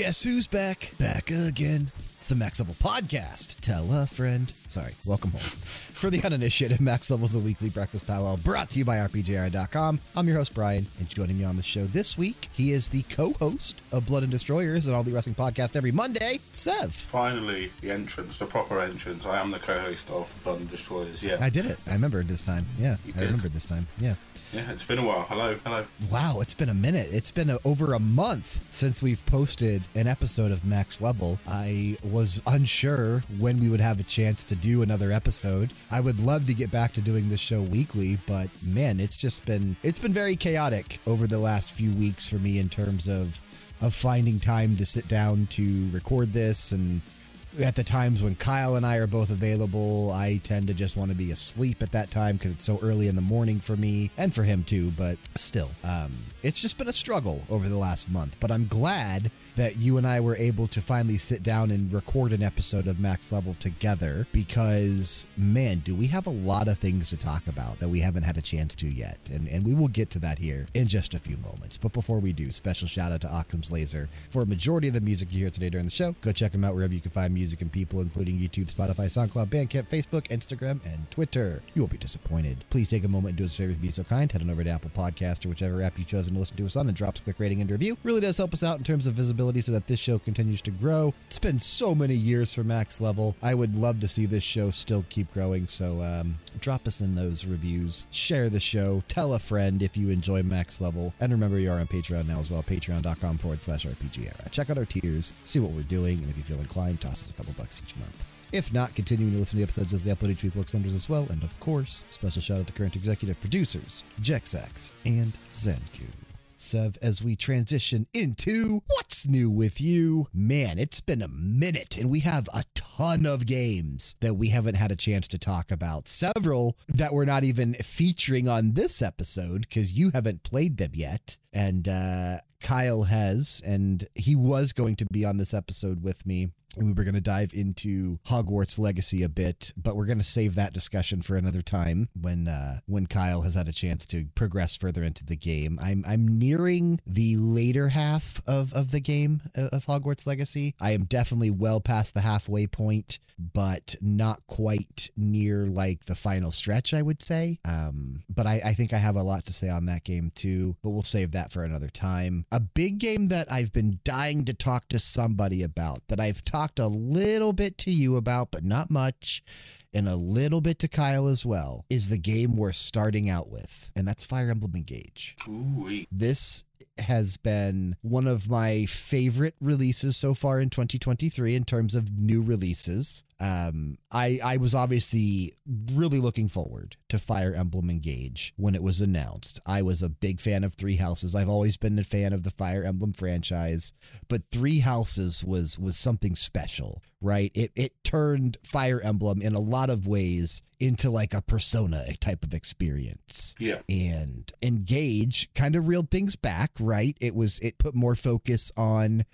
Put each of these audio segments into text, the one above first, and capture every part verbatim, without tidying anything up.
Guess who's back? Back again. It's the Max Level Podcast. Tell a friend. Sorry, welcome home. For the uninitiated, Max Level's the weekly breakfast powwow brought to you by R P G I dot com. I'm your host, Brian, and joining me on the show this week, he is the co-host of Blood and Destroyers and All the Wrestling Podcast every Monday, Sev. Finally, the entrance, the proper entrance. I am the co-host of Blood and Destroyers, yeah. I did it. I remembered this time. Yeah, You I did. remembered this time. Yeah. Yeah, it's been a while. Hello, hello. Wow, it's been a minute. It's been a, over a month since we've posted an episode of Max Level. I was unsure when we would have a chance to do another episode. I would love to get back to doing this show weekly, but man, it's just been it's been very chaotic over the last few weeks for me in terms of of finding time to sit down to record this. And at the times when Kyle and I are both available, I tend to just want to be asleep at that time because it's so early in the morning for me and for him too. But still, um, it's just been a struggle over the last month. But I'm glad that you and I were able to finally sit down and record an episode of Max Level together because, man, do we have a lot of things to talk about that we haven't had a chance to yet. And, and we will get to that here in just a few moments. But before we do, special shout out to Occam's Laser for a majority of the music you hear today during the show. Go check them out wherever you can find music and people, including YouTube, Spotify, SoundCloud, Bandcamp, Facebook, Instagram, and Twitter. You won't be disappointed. Please take a moment and do us a favor if you'd be so kind. Head on over to Apple Podcasts or whichever app you've chosen to listen to us on and drop us a quick rating and review. Really does help us out in terms of visibility so that this show continues to grow. It's been so many years for Max Level. I would love to see this show still keep growing, so um, drop us in those reviews. Share the show. Tell a friend if you enjoy Max Level. And remember, you are on Patreon now as well, patreon.com forward slash RPG era. Check out our tiers, see what we're doing, and if you feel inclined, toss us a couple bucks each month. If not, continuing to listen to the episodes as they upload each week works wonders as well. And of course, special shout out to current executive producers, Jexax and Zenku. Sev, as we transition into What's New With You, man, it's been a minute and we have a ton of games that we haven't had a chance to talk about. Several that we're not even featuring on this episode because you haven't played them yet. And uh, Kyle has, and he was going to be on this episode with me. And we were going to dive into Hogwarts Legacy a bit, but we're going to save that discussion for another time when uh, when Kyle has had a chance to progress further into the game. I'm I'm nearing the later half of, of the game of Hogwarts Legacy. I am definitely well past the halfway point, but not quite near like the final stretch, I would say. Um, but I, I think I have a lot to say on that game too, but we'll save that for another time. A big game that I've been dying to talk to somebody about, that I've talked a little bit to you about, but not much, and a little bit to Kyle as well, is the game we're starting out with, and that's Fire Emblem Engage. Ooh-wee. This has been one of my favorite releases so far in twenty twenty-three in terms of new releases. Um, I, I was obviously really looking forward to Fire Emblem Engage when it was announced. I was a big fan of Three Houses. I've always been a fan of the Fire Emblem franchise, but Three Houses was was something special, right? It it turned Fire Emblem in a lot of ways into like a Persona type of experience. Yeah. And Engage kind of reeled things back, right? It was it put more focus on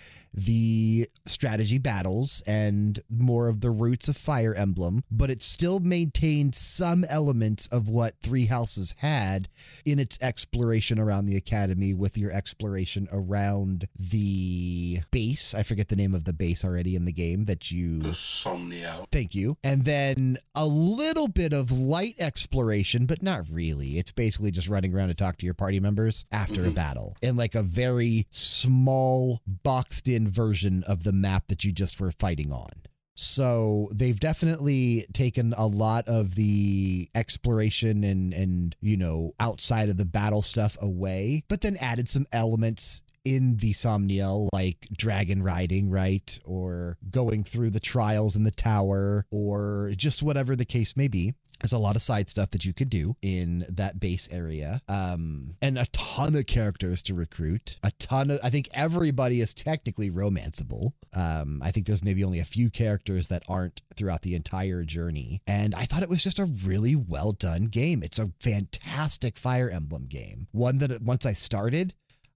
the strategy battles and more of the roots of Fire Emblem, but it still maintained some elements of what Three Houses had in its exploration around the academy, with your exploration around the base. I forget the name of the base already in the game that you... The Somniel. Thank you. And then a little bit of light exploration, but not really. It's basically just running around to talk to your party members after Mm-hmm. a battle in like a very small, boxed in version of the map that you just were fighting on. So they've definitely taken a lot of the exploration and, and, you know, outside of the battle stuff away, but then added some elements in the Somniel, like dragon riding, right? Or going through the trials in the tower, or just whatever the case may be. There's a lot of side stuff that you could do in that base area, um, and a ton of characters to recruit. A ton of, I think everybody is technically romanceable. Um, I think there's maybe only a few characters that aren't throughout the entire journey. And I thought it was just a really well done game. It's a fantastic Fire Emblem game. One that once I started,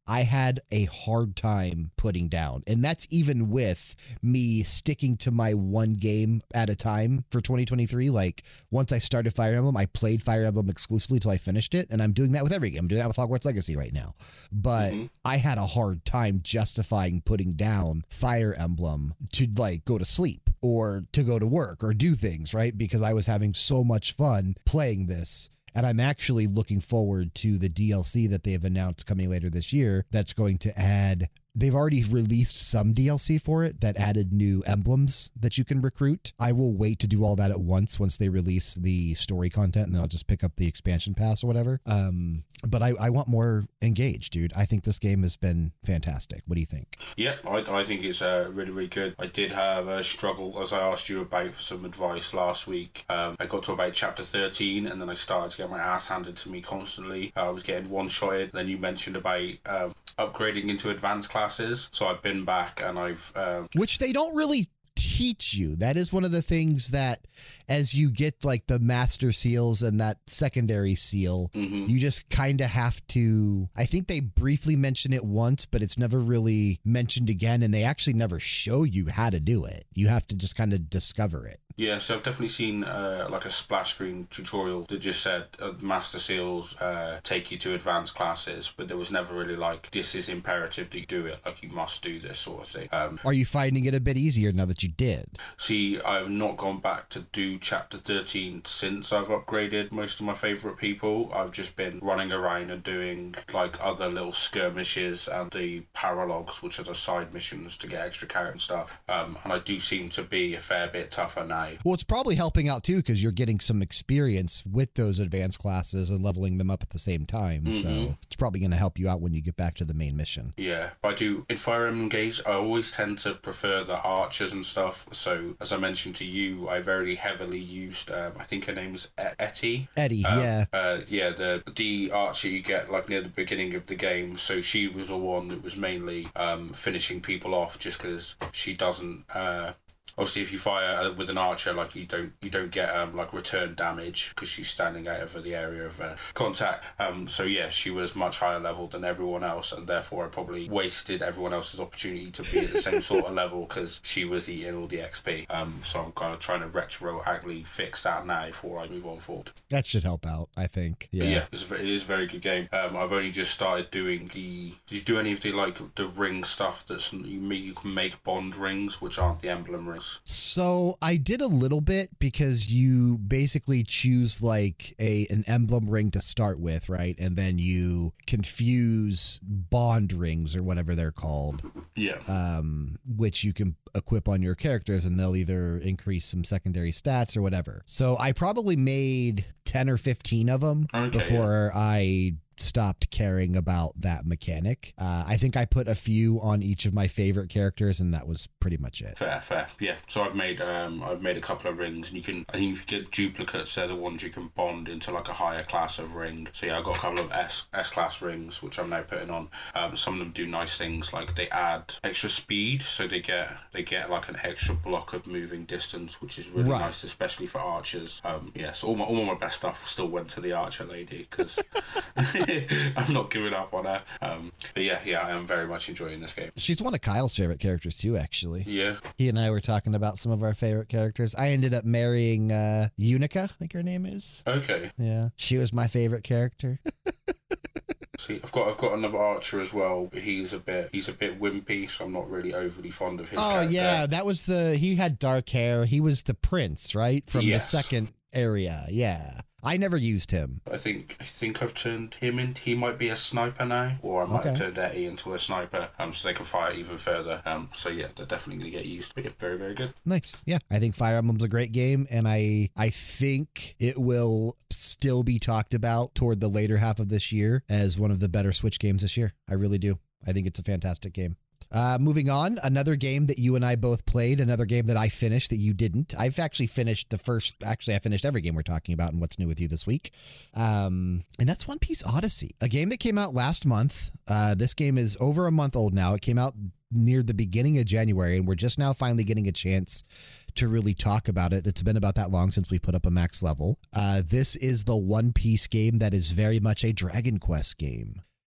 I had a hard time putting down. And that's even with me sticking to my one game at a time for twenty twenty-three. Like, once I started Fire Emblem, I played Fire Emblem exclusively till I finished it. And I'm doing that with every game. I'm doing that with Hogwarts Legacy right now. But mm-hmm. I had a hard time justifying putting down Fire Emblem to, like, go to sleep or to go to work or do things, right? Because I was having so much fun playing this. And I'm actually looking forward to the D L C that they have announced coming later this year that's going to add... They've already released some D L C for it that added new emblems that you can recruit. I will wait to do all that at once once they release the story content, and then I'll just pick up the expansion pass or whatever. Um, but I, I want more engaged, dude. I think this game has been fantastic. What do you think? Yeah, I, I think it's uh, really, really good. I did have a struggle, as I asked you about for some advice last week. Um, I got to about chapter thirteen, and then I started to get my ass handed to me constantly. I was getting one-shotted. Then you mentioned about um, upgrading into advanced class. So I've been back and I've... Um, Which they don't really teach you. That is one of the things that as you get like the master seals and that secondary seal, mm-hmm. you just kind of have to... I think they briefly mention it once, but it's never really mentioned again. And they actually never show you how to do it. You have to just kind of discover it. Yeah, so I've definitely seen uh, like a splash screen tutorial that just said uh, Master Seals uh, take you to advanced classes, but there was never really like, this is imperative that you do it, like you must do this sort of thing. Um, Are you finding it a bit easier now that you did? See, I've not gone back to do chapter thirteen since I've upgraded most of my favourite people. I've just been running around and doing like other little skirmishes and the paralogs, which are the side missions to get extra character and stuff. Um, and I do seem to be a fair bit tougher now. Well, it's probably helping out too because you're getting some experience with those advanced classes and leveling them up at the same time. Mm-hmm. So it's probably going to help you out when you get back to the main mission. Yeah, but I do, in Fire Emblem games, I always tend to prefer the archers and stuff. So as I mentioned to you, I very heavily used, um, I think her name is Etty. Etty, um, yeah. Uh, yeah, the, the archer you get like near the beginning of the game. So she was the one that was mainly um, finishing people off just because she doesn't... Uh, Obviously, if you fire with an archer, like you don't, you don't get um, like return damage because she's standing out of the area of uh, contact. Um, so yeah, she was much higher level than everyone else, and therefore I probably wasted everyone else's opportunity to be at the same sort of level because she was eating all the X P. Um, so I'm kind of trying to retroactively fix that now before I move on forward. That should help out, I think. Yeah, but yeah, it's a very, it is a very good game. Um, I've only just started doing the. Did you do any of the like the ring stuff that's you make, you can make bond rings, which aren't the emblem rings? So I did a little bit because you basically choose like a an emblem ring to start with, right? And then you confuse bond rings or whatever they're called. Yeah. Um, which you can equip on your characters and they'll either increase some secondary stats or whatever. So I probably made ten or fifteen of them okay, before yeah. I stopped caring about that mechanic. Uh, I think I put a few on each of my favorite characters, and that was pretty much it. Fair, fair. Yeah. So I've made um I've made a couple of rings, and you can I think if you get duplicates, they're the ones you can bond into like a higher class of ring. So yeah, I've got a couple of S S class rings, which I'm now putting on. Um, some of them do nice things like they add extra speed, so they get they get like an extra block of moving distance, which is really right. nice, especially for archers. Um, yeah. So all my all my best stuff still went to the archer lady because. I'm not giving up on her. Um, but yeah, yeah, I am very much enjoying this game. She's one of Kyle's favorite characters too, actually. Yeah. He and I were talking about some of our favorite characters. I ended up marrying uh, Unica, I think her name is. Okay. Yeah. She was my favorite character. See, I've got I've got another archer as well, but he's a bit he's a bit wimpy, so I'm not really overly fond of his Oh character. yeah, that was the he had dark hair. He was the prince, right? From yes. the second area. Yeah. I never used him. I think I think I've turned him in. He might be a sniper now, or I might okay. have turned Etty into a sniper, um, so they can fire even further. Um, so yeah, they're definitely going to get used. But yeah, very very good. Nice. Yeah, I think Fire Emblem's a great game, and I I think it will still be talked about toward the later half of this year as one of the better Switch games this year. I really do. I think it's a fantastic game. Uh, moving on, another game that you and I both played, another game that I finished that you didn't. I've actually finished the first, actually I finished every game we're talking about and what's new with you this week. Um, and that's One Piece Odyssey, a game that came out last month. Uh, this game is over a month old now. It came out near the beginning of January, and we're just now finally getting a chance to really talk about it. It's been about that long since we put up a max level. Uh, this is the One Piece game that is very much a Dragon Quest game.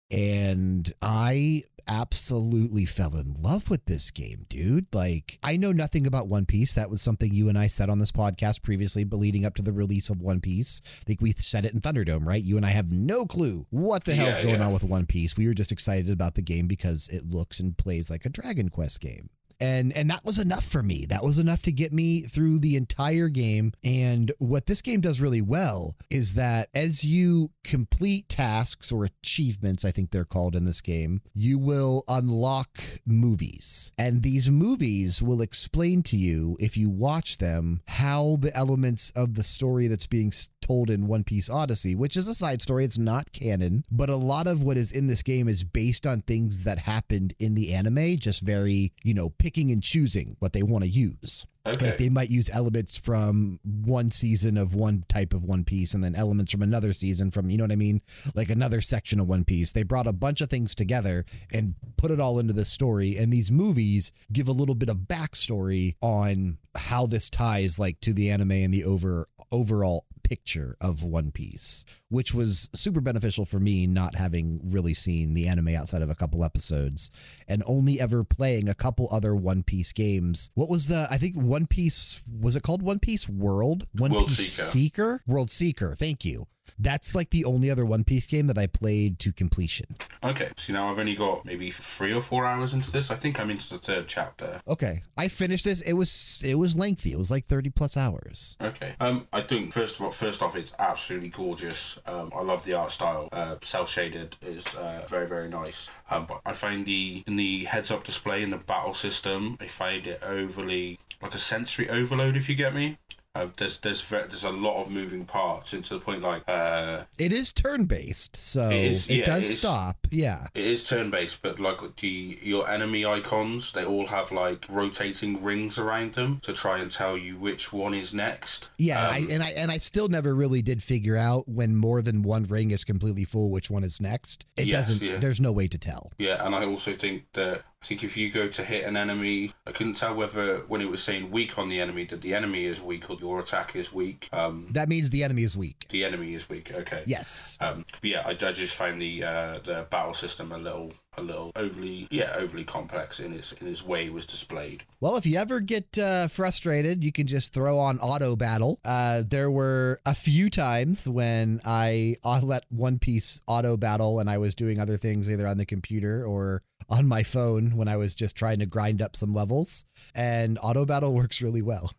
And I absolutely fell in love with this game, dude. Like, I know nothing about One Piece. That was something you and I said on this podcast previously, but leading up to the release of One Piece, I think we said it in Thunderdome, right? You and I have no clue what the hell's Yeah, going yeah. on with One Piece. We were just excited about the game because it looks and plays like a Dragon Quest game. And and that was enough for me. That was enough to get me through the entire game. And what this game does really well is that as you complete tasks or achievements, I think they're called in this game, you will unlock movies. And these movies will explain to you, if you watch them, how the elements of the story that's being told in One Piece Odyssey, which is a side story, it's not canon, but a lot of what is in this game is based on things that happened in the anime, just very, you know, picking and choosing what they want to use. Okay. Like they might use elements from one season of one type of One Piece and then elements from another season from, you know what I mean? Like another section of One Piece. They brought a bunch of things together and put it all into this story. And these movies give a little bit of backstory on how this ties like to the anime and the over overall picture of One Piece, which was super beneficial for me, not having really seen the anime outside of a couple episodes and only ever playing a couple other One Piece games. What was the, I think One Piece, was it called One Piece World? One World Piece Seeker. Seeker? World Seeker. Thank you. That's like the only other One Piece game that I played to completion. Okay, so now I've only got maybe three or four hours into this. I think I'm into the third chapter. Okay, I finished this. It was it was lengthy. It was like thirty plus hours. Okay. Um, I think first of all, first off, it's absolutely gorgeous. Um, I love the art style. Uh, cel shaded is uh, very very nice. Um, but I find the in the heads up display in the battle system, I find it overly like a sensory overload. If you get me. Uh, there's there's ve- there's a lot of moving parts, and to the point like uh, it is turn based, so it, is, it yeah, does it is, stop. Yeah, it is turn based, but like the your enemy icons, they all have like rotating rings around them to try and tell you which one is next. Yeah, um, I, and I and I still never really did figure out when more than one ring is completely full which one is next. It Yes, doesn't. yeah. There's no way to tell. Yeah, and I also think that I think if you go to hit an enemy, I couldn't tell whether when it was saying weak on the enemy that the enemy is weak or your attack is weak. Um, That means the enemy is weak. the enemy is weak. Okay. Yes. Um, but yeah, I, I just found the uh, the battle system a little a little overly yeah overly complex in its in its way it was displayed. Well, if you ever get uh, frustrated, you can just throw on auto battle. Uh, there were a few times when I uh, let One Piece auto battle and I was doing other things either on the computer or on my phone when I was just trying to grind up some levels, and auto battle works really well.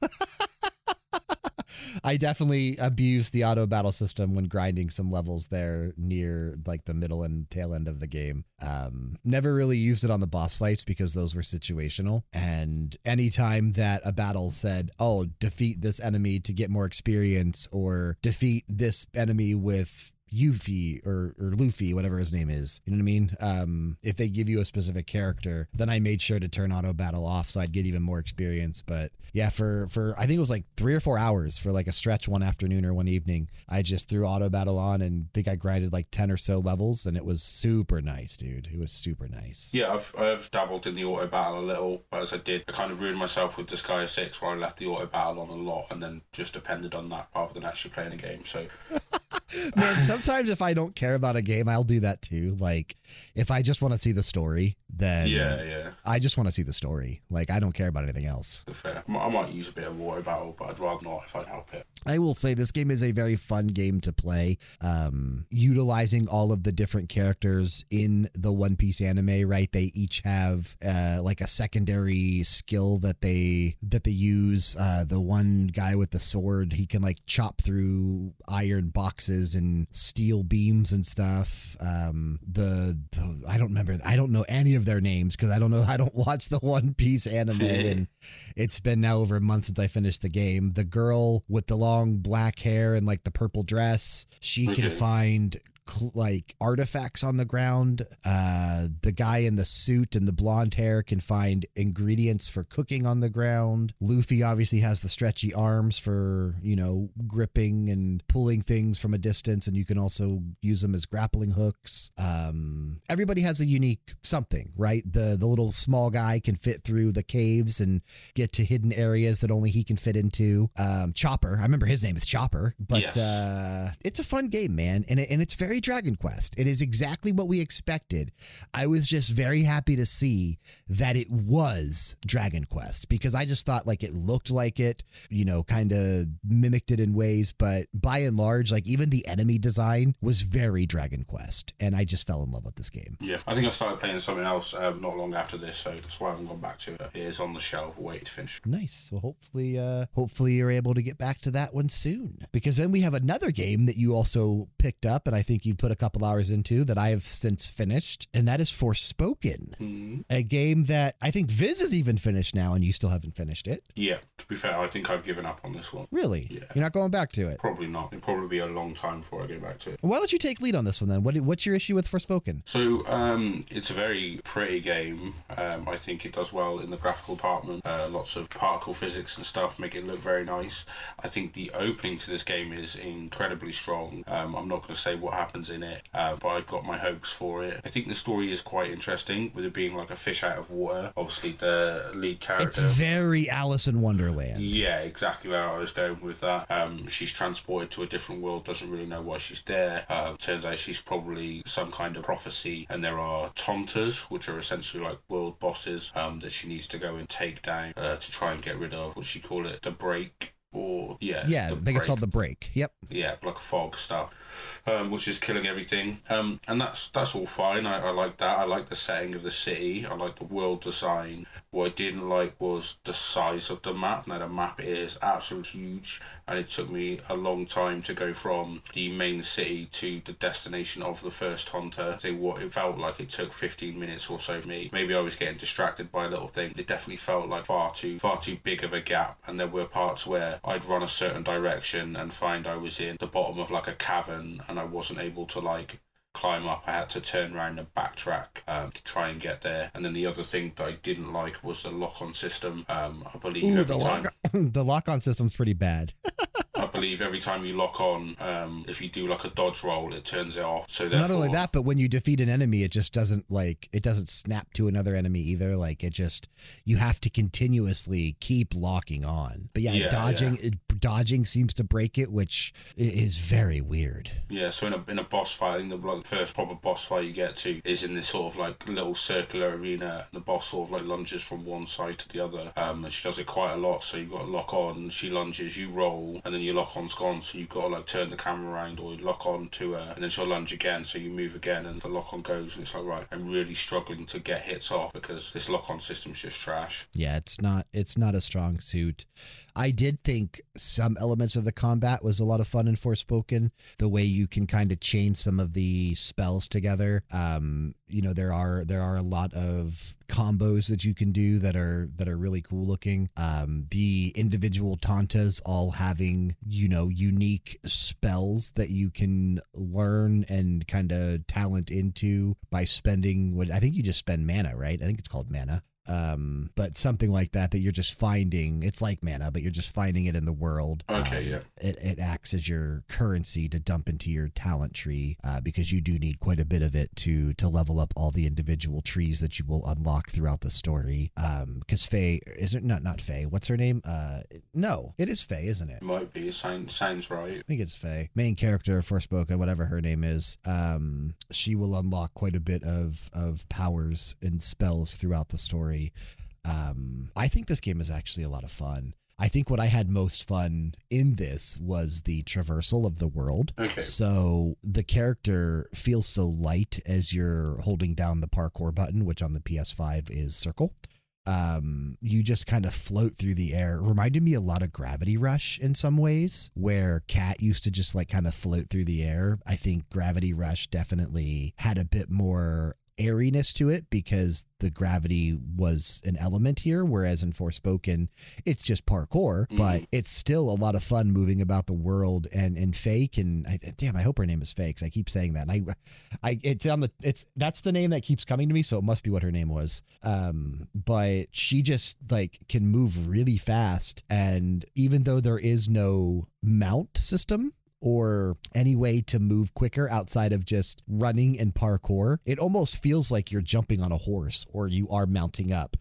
I definitely abused the auto battle system when grinding some levels there near like the middle and tail end of the game. Um, never really used it on the boss fights because those were situational. And anytime that a battle said, oh, defeat this enemy to get more experience or defeat this enemy with Yuffie or, or Luffy, whatever his name is. You know what I mean? Um, if they give you a specific character, then I made sure to turn auto battle off so I'd get even more experience. But yeah, for, for I think it was like three or four hours for like a stretch one afternoon or one evening, I just threw auto battle on and think I grinded like ten or so levels, and it was super nice, dude. It was super nice. Yeah, I've I've dabbled in the auto battle a little, but as I did, I kind of ruined myself with Disgaea six where I left the auto battle on a lot and then just depended on that rather than actually playing a game. So Man, sometimes if I don't care about a game, I'll do that too. Like, if I just want to see the story, then yeah, yeah, I just want to see the story. Like, I don't care about anything else. fair. I might use a bit of auto battle, but I'd rather not if I can help it. I will say this game is a very fun game to play, um, utilizing all of the different characters in the One Piece anime, right? They each have uh, like a secondary skill that they that they use. Uh, the one guy with the sword, he can like chop through iron boxes and steel beams and stuff. Um, the, the I don't remember. I don't know any of their names because I don't know. I don't watch the One Piece anime, and it's been now over a month since I finished the game. The girl with the long black hair and like the purple dress, she Okay. can find cl- like artifacts on the ground. Uh, the guy in the suit and the blonde hair can find ingredients for cooking on the ground. Luffy obviously has the stretchy arms for, you know, gripping and pulling things from a distance, and you can also use them as grappling hooks. Um, everybody has a unique something, right? The the little small guy can fit through the caves and get to hidden areas that only he can fit into. Um, Chopper, I remember his name is Chopper, but Yes. uh, it's a fun game, man, and it, and it's very totally Dragon Quest. It is exactly what we expected. I was just very happy to see that it was Dragon Quest because I just thought like it looked like it, you know, kind of mimicked it in ways, but by and large, like even the enemy design was very Dragon Quest, and I just fell in love with this game. Yeah, I think I started playing something else um, not long after this, so that's why I haven't gone back to it. It is on the shelf, waiting to finish. Nice. Well, hopefully, uh, hopefully you're able to get back to that one soon, because then we have another game that you also picked up, and I think you put a couple hours into that I have since finished, and that is Forspoken, mm-hmm. a game that I think Viz has even finished now, and you still haven't finished it. Yeah, to be fair, I think I've given up on this one. Really? Yeah. You're not going back to it? Probably not. It'll probably be a long time before I go back to it. Why don't you take lead on this one then? What, what's your issue with Forspoken? So, um, it's a very pretty game. Um, I think it does well in the graphical department. Uh, lots of particle physics and stuff make it look very nice. I think the opening to this game is incredibly strong. Um, I'm not going to say what happens in it, uh, but I've got my hopes for it. I think the story is quite interesting, with it being like a fish out of water. Obviously, the lead character... It's very Alice in Wonderland. Yeah, exactly where I was going with that. Um, she's transported to a different world, doesn't really know why she's there. Uh, turns out she's probably some kind of prophecy, and there are Tontas, which are essentially like world bosses, um, that she needs to go and take down uh, to try and get rid of, what she call it, the break, or yeah, yeah, I think break. It's called the break. Yep. Yeah, like fog stuff. Um, which is killing everything, um, and that's that's all fine. I, I like that. I like the setting of the city. I like the world design. What I didn't like was the size of the map. Now the map is absolutely huge, and it took me a long time to go from the main city to the destination of the first hunter. I think what it felt like it took fifteen minutes or so for me. Maybe I was getting distracted by a little thing. It definitely felt like far too far too big of a gap, and there were parts where I'd run a certain direction and find I was in the bottom of like a cavern, and I wasn't able to like climb up. I had to turn around and backtrack um, to try and get there. And then the other thing that I didn't like was the lock-on system. Um, I believe Ooh, every the time... lock the lock-on system's pretty bad. I believe every time you lock on, um, if you do like a dodge roll, it turns it off. So therefore... Not only that, but when you defeat an enemy, it just doesn't like it doesn't snap to another enemy either. Like it just you have to continuously keep locking on. But yeah, yeah dodging yeah. It, dodging seems to break it, which is very weird. Yeah, so in a in a boss fight, I think the like, first proper boss fight you get to is in this sort of like little circular arena. And the boss sort of like lunges from one side to the other, um, and she does it quite a lot. So you've got to lock on. She lunges, you roll, and then you lock on's gone. So you've got to like turn the camera around or lock on to her, and then she'll lunge again. So you move again, and the lock on goes. And it's like, right, I'm really struggling to get hits off because this lock on system's just trash. Yeah, it's not. It's not a strong suit. I did think some elements of the combat was a lot of fun in Forspoken. The way you can kind of chain some of the spells together. Um, you know, there are there are a lot of combos that you can do that are that are really cool looking. Um, the individual Tantas all having, you know, unique spells that you can learn and kind of talent into by spending what I think you just spend mana, right? I think it's called mana. Um, but something like that that you're just finding. It's like mana, but you're just finding it in the world. Okay, um, yeah. It, it acts as your currency to dump into your talent tree, uh, because you do need quite a bit of it to to level up all the individual trees that you will unlock throughout the story. Um, because Faye is it not not Faye? What's her name? Uh, no, it is Faye, isn't it? It might be. It sounds sounds right. I think it's Faye, main character of Forspoken, whatever her name is. Um, she will unlock quite a bit of of powers and spells throughout the story. Um, I think this game is actually a lot of fun. I think what I had most fun in this was the traversal of the world. Okay. So the character feels so light as you're holding down the parkour button, which on the P S five is circle. Um, you just kind of float through the air. It reminded me a lot of Gravity Rush in some ways, where Cat used to just like kind of float through the air. I think Gravity Rush definitely had a bit more airiness to it because the gravity was an element here, whereas in Forspoken it's just parkour, mm. but it's still a lot of fun moving about the world. And and Faye can, I, damn, I hope her name is Faye because I keep saying that. And I, I, it's on the, it's that's the name that keeps coming to me, so it must be what her name was. Um, but she just like can move really fast, and even though there is no mount system or any way to move quicker outside of just running and parkour, it almost feels like you're jumping on a horse or you are mounting up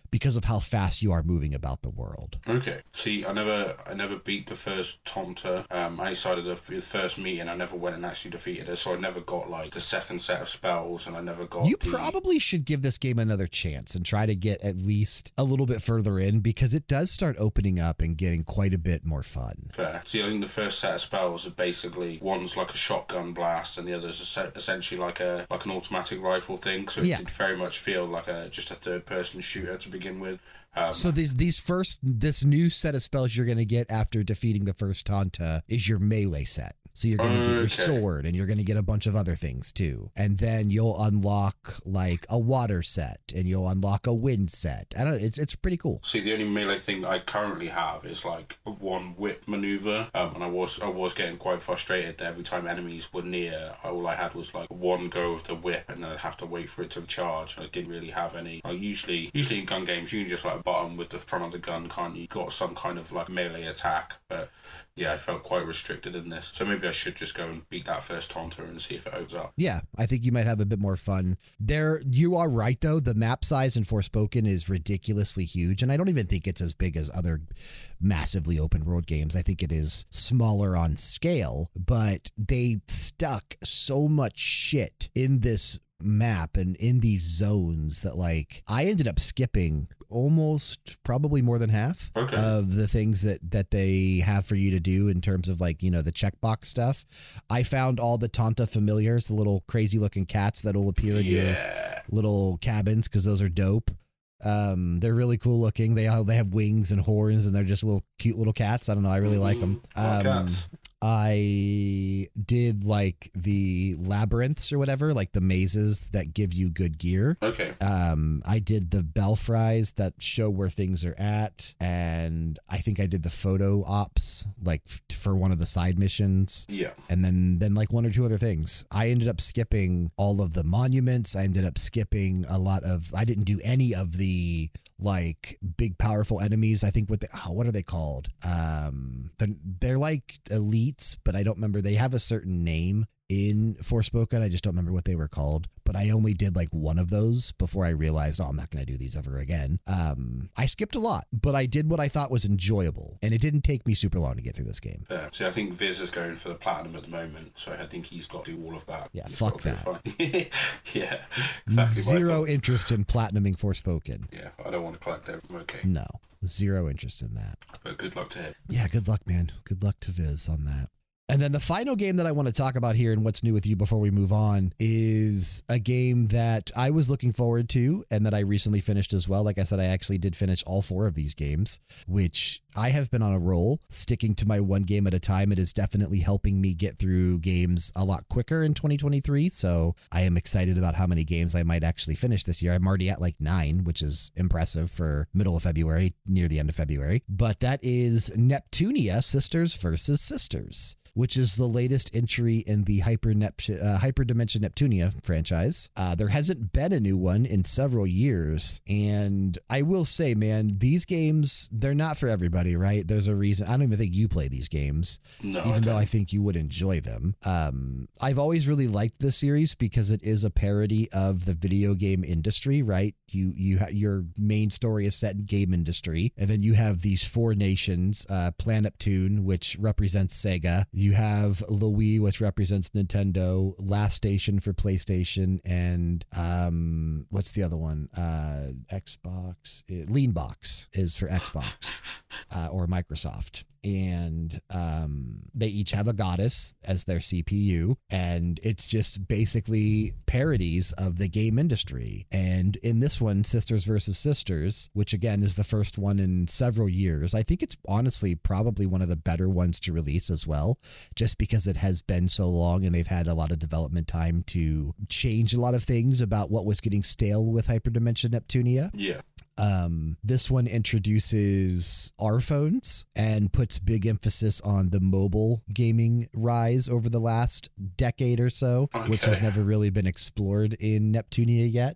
because of how fast you are moving about the world. Okay. See, I never, I never beat the first Tonta. Um, outside of the, the first meeting, I never went and actually defeated her, so I never got like the second set of spells, and I never got. You the... probably should give this game another chance and try to get at least a little bit further in, because it does start opening up and getting quite a bit more fun. Fair. See, I think the first set of spells are basically one's like a shotgun blast, and the other's essentially like a like an automatic rifle thing. So it Yeah. did very much feel like a just a third person shooter to begin with. Um, So these these first this new set of spells you're going to get after defeating the first Tonta is your melee set. So you're going to get your Okay. sword, and you're going to get a bunch of other things too. And then you'll unlock like a water set, and you'll unlock a wind set. I don't know, it's it's pretty cool. See, the only melee thing I currently have is like one whip maneuver, um, and I was I was getting quite frustrated that every time enemies were near, all I had was like one go of the whip, and then I'd have to wait for it to charge. I didn't really have any. Like usually, usually in gun games, you can just like button with the front of the gun, can't you? Got some kind of like melee attack, but yeah, I felt quite restricted in this. So maybe I should just go and beat that first Tonta and see if it opens up. Yeah, I think you might have a bit more fun. There, you are right though. The map size in Forspoken is ridiculously huge, and I don't even think it's as big as other massively open world games. I think it is smaller on scale, but they stuck so much shit in this map and in these zones that like I ended up skipping almost probably more than half Okay. of the things that that they have for you to do in terms of like, you know, the checkbox stuff. I found all the Tonta familiars, the little crazy looking cats that will appear in your Yeah. little cabins, because those are dope. Um, they're really cool looking. They all they have wings and horns, and they're just little cute little cats. I don't know. I really like them. Like Um, cats. I did like the labyrinths or whatever, like the mazes that give you good gear. Okay. Um, I did the belfries that show where things are at, and I think I did the photo ops, like f- for one of the side missions, Yeah. and then then like one or two other things. I ended up skipping all of the monuments. I ended up skipping a lot of. I didn't do any of the like big powerful enemies. I think what they, oh, what are they called? Um, they're, they're like elites, but I don't remember. They have a certain name in Forspoken. I just don't remember what they were called. But I only did like one of those before I realized, oh, I'm not going to do these ever again. Um, I skipped a lot, but I did what I thought was enjoyable, and it didn't take me super long to get through this game. Yeah. See, I think Viz is going for the platinum at the moment, so I think he's got to do all of that. Yeah, He's fuck got to go find- yeah, exactly. what I Zero thought. interest in platinuming Forspoken. Yeah, I don't want to collect them. Okay, No, zero interest in that. but good luck to him. Yeah, good luck, man. Good luck to Viz on that. And then the final game that I want to talk about here and what's new with you before we move on is a game that I was looking forward to and that I recently finished as well. Like I said, I actually did finish all four of these games, which I have been on a roll, sticking to my one game at a time. It is definitely helping me get through games a lot quicker in twenty twenty-three. So I am excited about how many games I might actually finish this year. I'm already at like nine, which is impressive for middle of February, near the end of February. But that is Neptunia Sisters versus Sisters, which is the latest entry in the Hyper Nep- uh, Hyperdimension Neptunia franchise. Uh, there hasn't been a new one in several years. And I will say, man, these games, they're not for everybody, right? There's a reason. I don't even think you play these games, No, even I though don't. I think you would enjoy them. Um, I've always really liked this series because it is a parody of the video game industry, right? You you ha- your main story is set in game industry, and then you have these four nations: uh, Planet Neptune, which represents Sega. You have Louis, which represents Nintendo. Last Station for PlayStation, and um, what's the other one? Uh, Xbox. Uh, Leanbox is for Xbox uh, or Microsoft. And um, they each have a goddess as their C P U, and it's just basically parodies of the game industry. And in this one, Sisters versus Sisters, which again is the first one in several years, I think it's honestly probably one of the better ones to release as well, just because it has been so long and they've had a lot of development time to change a lot of things about what was getting stale with Hyperdimension Neptunia. Yeah. Um, this one introduces R phones and puts big emphasis on the mobile gaming rise over the last decade or so, which has Okay. never really been explored in Neptunia yet.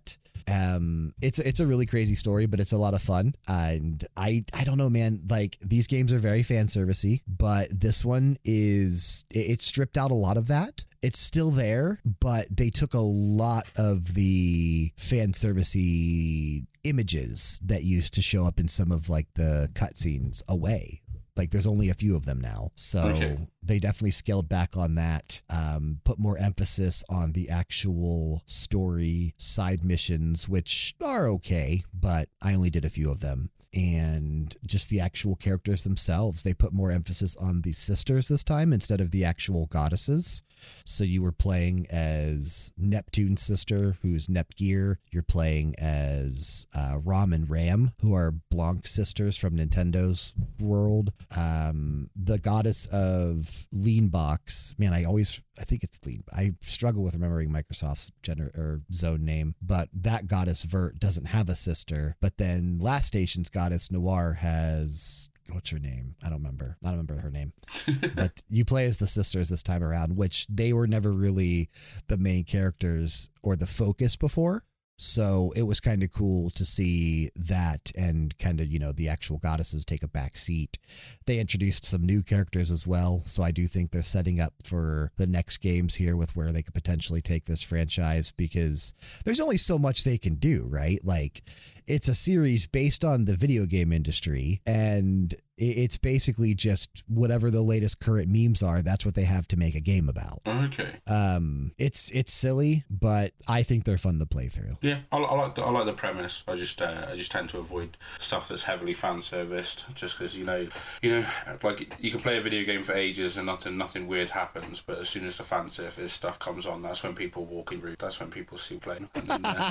Um, it's it's a really crazy story, but it's a lot of fun. And I I don't know, man. Like, these games are very fan servicey, but this one is it, it stripped out a lot of that. It's still there, but they took a lot of the fan servicey images that used to show up in some of like the cutscenes away. Like, there's only a few of them now. So okay. They definitely scaled back on that, um, put more emphasis on the actual story side missions, which are okay, but I only did a few of them. And just the actual characters themselves. They put more emphasis on the sisters this time instead of the actual goddesses. So you were playing as Neptune's sister, who's Nepgear. You're playing as uh, Ram and Ram, who are Blanc sisters from Nintendo's world. Um, the goddess of Leanbox, man, I always, I think it's Lean. I struggle with remembering Microsoft's gender or zone name, but that goddess Vert doesn't have a sister. But then Last Station's goddess Noir has, what's her name? I don't remember. I don't remember her name. But you play as the sisters this time around, which they were never really the main characters or the focus before. So it was kind of cool to see that and kind of, you know, the actual goddesses take a back seat. They introduced some new characters as well. So I do think they're setting up for the next games here with where they could potentially take this franchise, because there's only so much they can do, right? Like, it's a series based on the video game industry, and it's basically just whatever the latest current memes are. That's what they have to make a game about. Okay. Um, it's it's silly, but I think they're fun to play through. Yeah, I, I like the, I like the premise. I just uh, I just tend to avoid stuff that's heavily fan serviced, just because you know you know like you can play a video game for ages and nothing nothing weird happens, but as soon as the fan service stuff comes on, that's when people walk in route. That's when people see playing. And then, uh,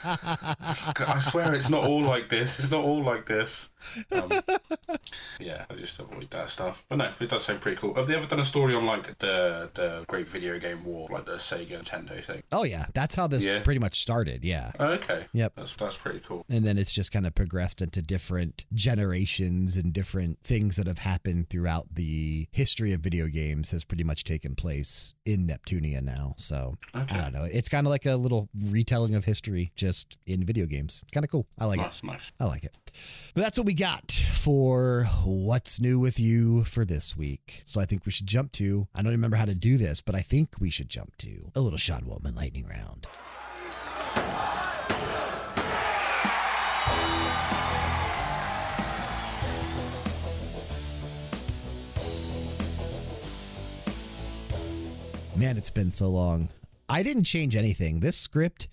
I swear it's not all like this. It's not all like this. Um, yeah, I just avoid that stuff. But no, it does sound pretty cool. Have they ever done a story on like the the Great Video Game War, like the Sega Nintendo thing? Oh yeah, that's how this yeah. pretty much started. Yeah. Oh, okay. Yep. That's that's pretty cool. And then it's just kind of progressed into different generations, and different things that have happened throughout the history of video games has pretty much taken place in Neptunia now. So okay. I don't know. It's kind of like a little retelling of history, just in video games. Kind of cool. I like nice, it. Nice. I like it. But that's what we got for What's New with You for this week. So I think we should jump to, I don't remember how to do this, but I think we should jump to a little Sean Woolman lightning round. Man, it's been so long. I didn't change anything. This script,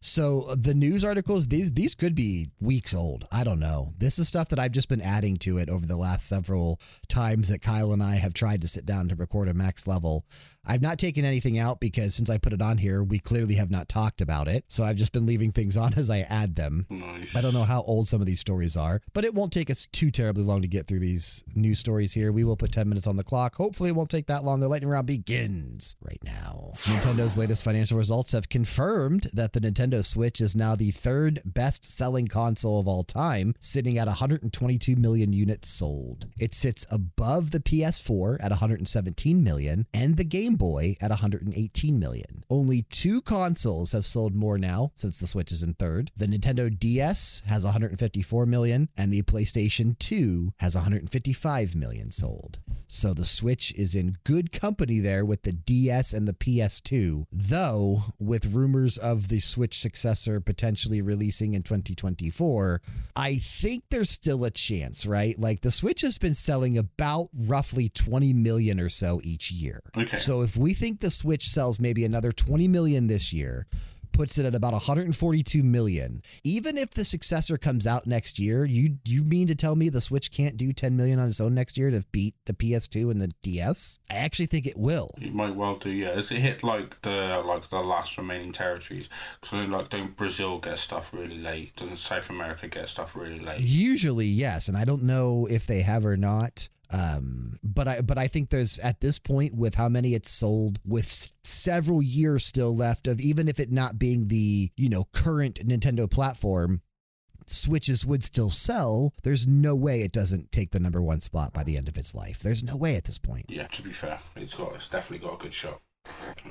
so the news articles, these these could be weeks old. I don't know. This is stuff that I've just been adding to it over the last several times that Kyle and I have tried to sit down to record a Max Level. I've not taken anything out because since I put it on here, we clearly have not talked about it. So I've just been leaving things on as I add them. Nice. I don't know how old some of these stories are, but it won't take us too terribly long to get through these news stories here. We will put ten minutes on the clock. Hopefully it won't take that long. The lightning round begins right now. Nintendo's latest financial results have confirmed that the Nintendo Switch is now the third best-selling console of all time, sitting at one hundred twenty-two million units sold. It sits above the P S four at one hundred seventeen million and the Game Boy at one hundred eighteen million. Only two consoles have sold more now since the Switch is in third. The Nintendo D S has one hundred fifty-four million and the PlayStation two has one hundred fifty-five million sold. So the Switch is in good company there with the D S and the P S two, though with rumors of the Switch successor potentially releasing in twenty twenty-four, I think there's still a chance, right? Like, the Switch has been selling about roughly twenty million or so each year. Okay. So if we think the Switch sells maybe another twenty million this year, puts it at about one hundred forty-two million. Even if the successor comes out next year, you you mean to tell me the Switch can't do ten million on its own next year to beat the P S two and the D S? I actually think it will. It might well do, yeah. Has it hit like the like the last remaining territories? Because like, don't Brazil get stuff really late? Doesn't South America get stuff really late? Usually, yes, and I don't know if they have or not. Um, but I, but I think there's at this point with how many it's sold with s- several years still left of, even if it not being the, you know, current Nintendo platform, Switches would still sell. There's no way it doesn't take the number one spot by the end of its life. There's no way at this point. Yeah, to be fair, it's got, it's definitely got a good shot.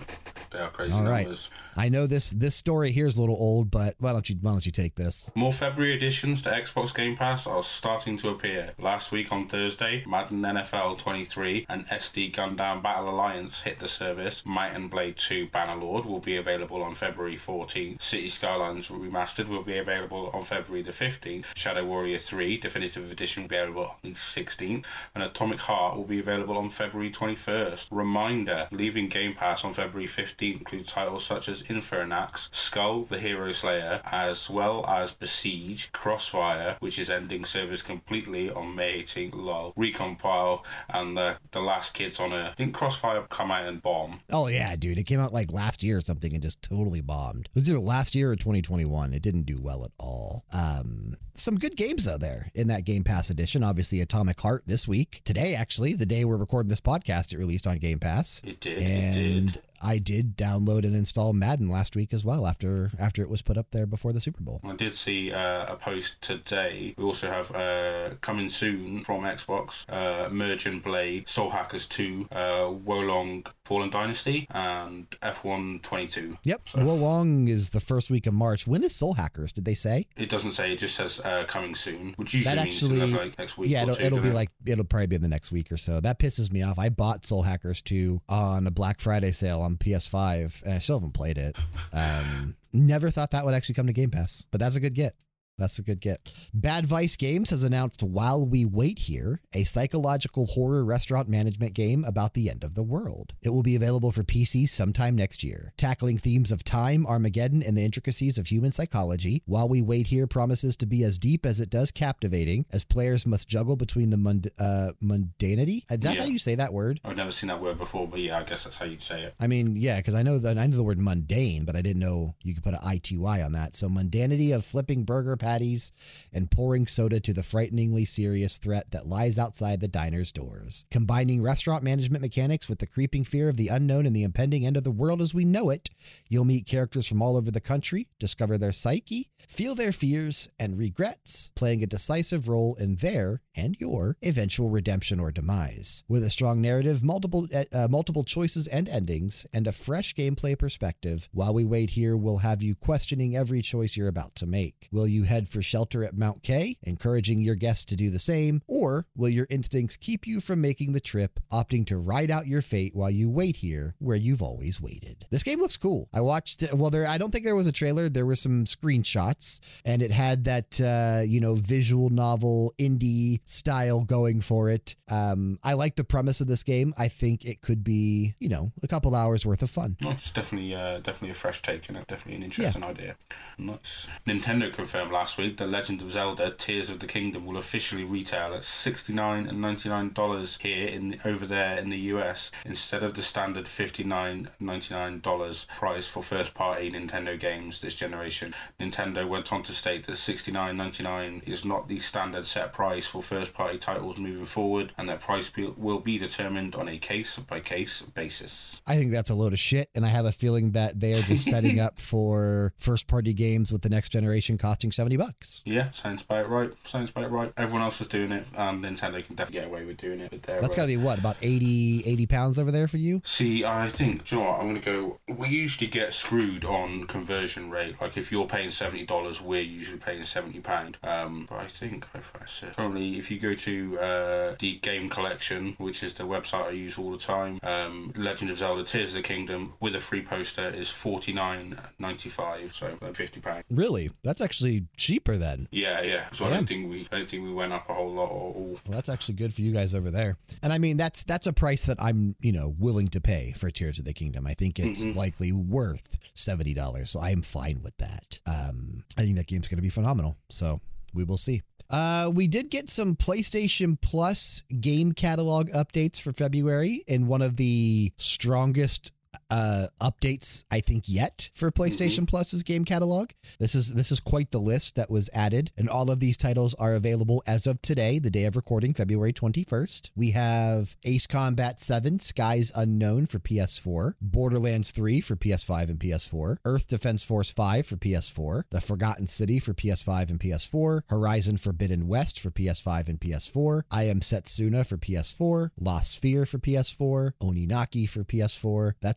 They are crazy All right. numbers. I know this this story here is a little old, but why don't you why don't you take this? More February additions to Xbox Game Pass are starting to appear. Last week on Thursday, Madden N F L twenty-three and S D Gundam Battle Alliance hit the service. Might and Blade two Bannerlord will be available on February fourteenth. City Skylines Remastered will be available on February the fifteenth. Shadow Warrior three Definitive Edition will be available on the sixteenth. And Atomic Heart will be available on February twenty-first. Reminder, leaving Game Pass on February fifteenth includes titles such as Infernax, Skull the Hero Slayer, as well as Besiege, Crossfire, which is ending service completely on May eighteenth, lol, Recompile, and the, the Last Kids on Earth. Didn't Crossfire come out and bomb? Oh yeah, dude. It came out like last year or something and just totally bombed. It was either last year or twenty twenty-one. It didn't do well at all. Um, some good games though there in that Game Pass edition. Obviously Atomic Heart this week. Today, actually, the day we're recording this podcast, it released on Game Pass. It did, and it did. I did download and install Madden last week as well after after it was put up there before the Super Bowl. I did see uh, a post today. We also have uh, coming soon from Xbox, uh, Merge and Blade, Soul Hackers two, uh, Wolong Fallen Dynasty, and F one twenty-two. Yep. So, Wolong is the first week of March. When is Soul Hackers? Did they say? It doesn't say. It just says uh, coming soon, which usually That means actually, in like next week. yeah, or it'll, two, it'll be it? like it'll probably be in the next week or so. That pisses me off. I bought Soul Hackers two on a Black Friday sale on P S five. And I still haven't played it. Um, never thought that would actually come to Game Pass, but that's a good get. That's a good get. Bad Vice Games has announced While We Wait Here, a psychological horror restaurant management game about the end of the world. It will be available for P C sometime next year. Tackling themes of time, Armageddon, and the intricacies of human psychology, While We Wait Here promises to be as deep as it does captivating, as players must juggle between the mund- uh, mundanity. Is that Yeah. how you say that word? I've never seen that word before, but yeah, I guess that's how you'd say it. I mean, yeah, because I know that I know the word mundane, but I didn't know you could put an I T Y on that. So mundanity of flipping burger patties and pouring soda to the frighteningly serious threat that lies outside the diner's doors. Combining restaurant management mechanics with the creeping fear of the unknown and the impending end of the world as we know it, you'll meet characters from all over the country, discover their psyche, feel their fears and regrets, playing a decisive role in their and your eventual redemption or demise. With a strong narrative, multiple uh, multiple choices and endings, and a fresh gameplay perspective, While We Wait Here will have you questioning every choice you're about to make. Will you head for shelter at Mount K, encouraging your guests to do the same, or will your instincts keep you from making the trip, opting to ride out your fate while you wait here where you've always waited? This game looks cool. I watched it. Well, there, I don't think there was a trailer. There were some screenshots, and it had that, uh, you know, visual novel indie style going for it. Um, I like the premise of this game. I think it could be, you know, a couple hours worth of fun. No, it's definitely, uh, definitely a fresh take and definitely an interesting yeah. idea. Nice. Nintendo confirmed last week that Legend of Zelda: Tears of the Kingdom will officially retail at sixty-nine dollars and ninety-nine cents here in the, over there in the U S instead of the standard fifty-nine dollars and ninety-nine cents price for first-party Nintendo games this generation. Nintendo went on to state that sixty-nine dollars and ninety-nine cents is not the standard set price for first-party titles moving forward, and that price be, will be determined on a case-by-case basis. I think that's a load of shit, and I have a feeling that they are just setting up for first-party games with the next generation costing seventy bucks. Yeah, sounds about right. Sounds about right. Everyone else is doing it, and Nintendo can definitely get away with doing it. With their, That's got to uh, be, what, about eighty, eighty pounds over there for you? See, I think, do you know what, I'm going to go, we usually get screwed on conversion rate. Like, if you're paying seventy dollars, we're usually paying seventy pounds. Um, but I think, if I said, currently, if you go to uh, the Game Collection, which is the website I use all the time, um, Legend of Zelda: Tears of the Kingdom with a free poster is forty-nine ninety-five, so like fifty pounds. Really? That's actually cheaper then. Yeah, yeah. So I don't think we, I don't think we went up a whole lot. Or, or... Well, that's actually good for you guys over there. And I mean, that's that's a price that I'm, you know, willing to pay for Tears of the Kingdom. I think it's mm-hmm. likely worth seventy dollars, so I'm fine with that. Um, I think that game's going to be phenomenal. So we will see. Uh, we did get some PlayStation Plus game catalog updates for February in one of the strongest uh updates I think yet for PlayStation mm-hmm. Plus's game catalog. This is this is quite the list that was added, and all of these titles are available as of today, the day of recording, February twenty-first. We have Ace Combat seven Skies Unknown for P S four, Borderlands three for P S five and P S four, Earth Defense Force five for P S four, The Forgotten City for P S five and P S four, Horizon Forbidden West for P S five and P S four, I Am Setsuna for P S four, Lost Sphere for P S four, Oninaki for P S four. That's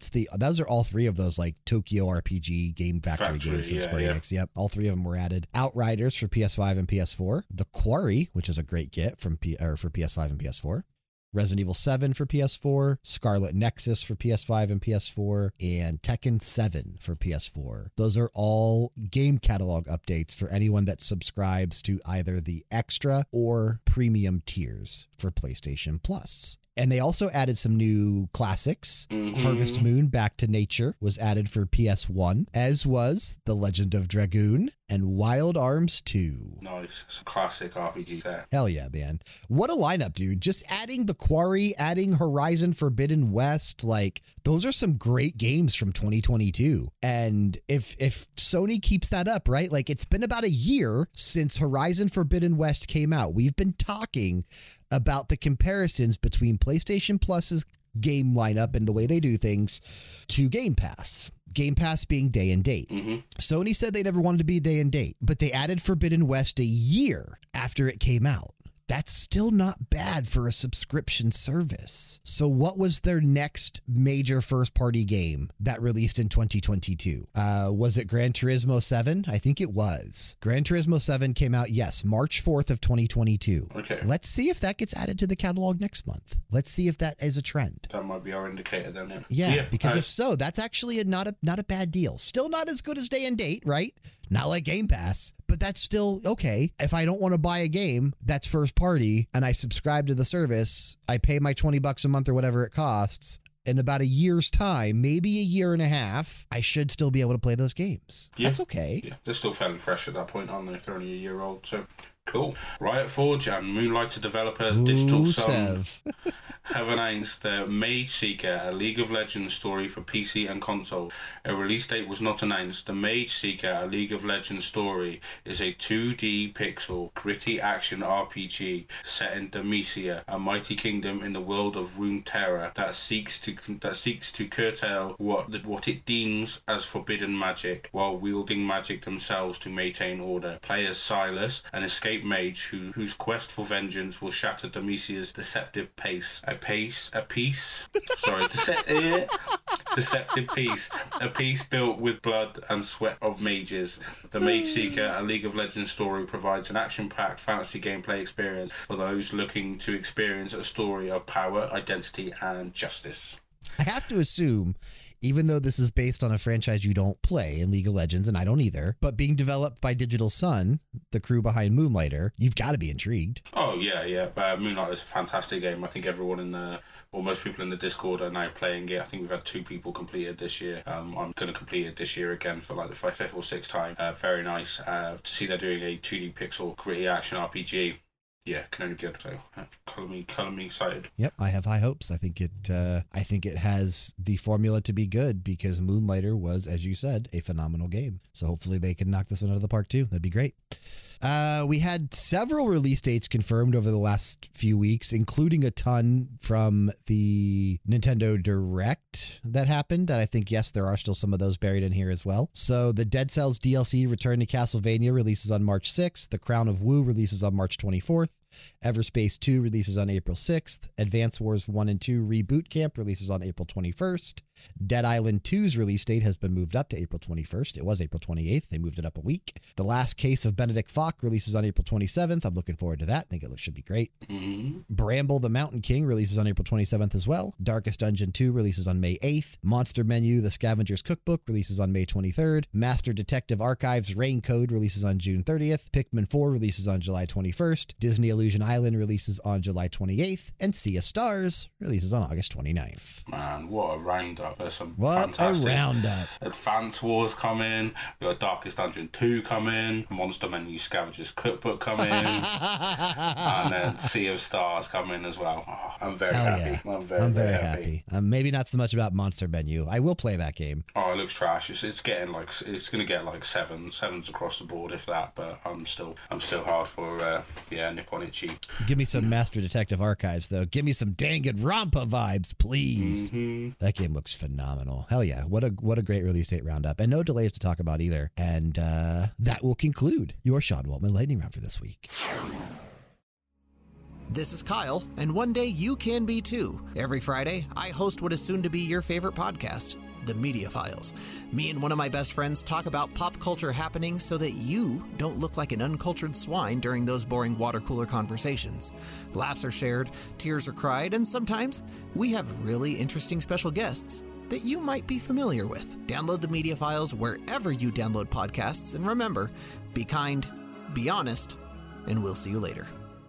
that's the those are all three of those like Tokyo R P G Game Factory, Factory games from yeah, Square yeah. Enix. Yep, all three of them were added. Outriders for P S five and P S four. The Quarry, which is a great get from P or for P S five and P S four. Resident Evil seven for P S four, Scarlet Nexus for P S five and P S four, and Tekken seven for P S four. Those are all game catalog updates for anyone that subscribes to either the extra or premium tiers for PlayStation Plus. And they also added some new classics. Mm-hmm. Harvest Moon Back to Nature was added for P S one, as was The Legend of Dragoon and Wild Arms two. Nice. It's a classic R P G set. Hell yeah, man. What a lineup, dude. Just adding The Quarry, adding Horizon Forbidden West, like those are some great games from twenty twenty-two. And if if Sony keeps that up, right? Like it's been about a year since Horizon Forbidden West came out. We've been talking about the comparisons between PlayStation Plus's game lineup and the way they do things to Game Pass. Game Pass being day and date. Mm-hmm. Sony said they never wanted to be day and date, but they added Forbidden West a year after it came out. That's still not bad for a subscription service. So what was their next major first-party game that released in twenty twenty-two? Uh, was it Gran Turismo seven? I think it was. Gran Turismo seven came out, yes, March fourth of twenty twenty-two. Okay. Let's see if that gets added to the catalog next month. Let's see if that is a trend. That might be our indicator then. Yeah, Yeah, yeah because I, if so, that's actually a, not a not a bad deal. Still not as good as day and date, right? Not like Game Pass, but that's still okay. If I don't want to buy a game that's first party and I subscribe to the service, I pay my twenty bucks a month or whatever it costs. In about a year's time, maybe a year and a half, I should still be able to play those games. Yeah. That's okay. Yeah, they're still fairly fresh at that point, aren't they? If they're only a year old, so cool. Riot Forge and Moonlighter developer Digital Ooh, Sun Sev. have announced their Mage Seeker, a League of Legends story for P C and console. A release date was not announced. The Mage Seeker, a League of Legends story, is a two D pixel gritty action R P G set in Demacia, a mighty kingdom in the world of Runeterra that seeks to that seeks to curtail what what it deems as forbidden magic, while wielding magic themselves to maintain order. Play as Silas, an escaped mage who, whose quest for vengeance will shatter Demacia's deceptive pace. A pace, a piece, sorry, dece- eh, deceptive piece, a piece built with blood and sweat of mages. The Mage Seeker, a League of Legends story, provides an action-packed fantasy gameplay experience for those looking to experience a story of power, identity, and justice. I have to assume, even though this is based on a franchise you don't play in League of Legends, and I don't either, but being developed by Digital Sun, the crew behind Moonlighter, you've got to be intrigued. Oh, yeah, yeah. Uh, Moonlight is a fantastic game. I think everyone in the, or most people in the Discord are now playing it. I think we've had two people complete it this year. Um, I'm going to complete it this year again for like the fifth or sixth time. Uh, very nice uh, to see they're doing a two D pixel gritty action R P G. Yeah, can only get so uh, color me, color me excited. Yep, I have high hopes. I think it, uh, I think it has the formula to be good because Moonlighter was, as you said, a phenomenal game. So hopefully they can knock this one out of the park too. That'd be great. Uh, we had several release dates confirmed over the last few weeks, including a ton from the Nintendo Direct that happened. And I think, yes, there are still some of those buried in here as well. So the Dead Cells D L C Return to Castlevania releases on March sixth. The Crown of Wu releases on March twenty-fourth. Everspace two releases on April sixth. Advance Wars one and two Reboot Camp releases on April twenty-first. Dead Island two's release date has been moved up to April twenty-first. It was April twenty-eighth. They moved it up a week. The Last Case of Benedict Fox releases on April twenty-seventh. I'm looking forward to that. I think it should be great. Mm-hmm. Bramble the Mountain King releases on April twenty-seventh as well. Darkest Dungeon two releases on May eighth. Monster Menu The Scavenger's Cookbook releases on May twenty-third. Master Detective Archives Rain Code releases on June thirtieth. Pikmin four releases on July twenty-first. Disney Illusion Island releases on July twenty-eighth. And Sea of Stars releases on August twenty-ninth. Man, what a roundup. There's some What fantastic a roundup. Advance Wars coming. We got Darkest Dungeon two coming. Monster Menu Scavenger's Cookbook coming. And then Sea of Stars coming as well. Oh, I'm very Hell happy. yeah. I'm very, I'm very, very happy. happy. Um, maybe not so much about Monster Menu. I will play that game. Oh, it looks trash. It's, it's getting like it's gonna get like seven, sevens across the board if that. But I'm still I'm still hard for uh, yeah Nippon Ichi. Give me some Master Detective Archives though. Give me some Danganronpa vibes, please. Mm-hmm. That game looks phenomenal. Hell yeah! What a what a great release date roundup, and no delays to talk about either. And uh, that will conclude your Sean Waltman lightning round for this week. This is Kyle, and one day you can be too. Every Friday, I host what is soon to be your favorite podcast, The Media Files. Me and one of my best friends talk about pop culture happenings so that you don't look like an uncultured swine during those boring water cooler conversations. Laughs are shared, tears are cried, and sometimes we have really interesting special guests that you might be familiar with. Download The Media Files wherever you download podcasts, and remember, be kind, be honest, and we'll see you later.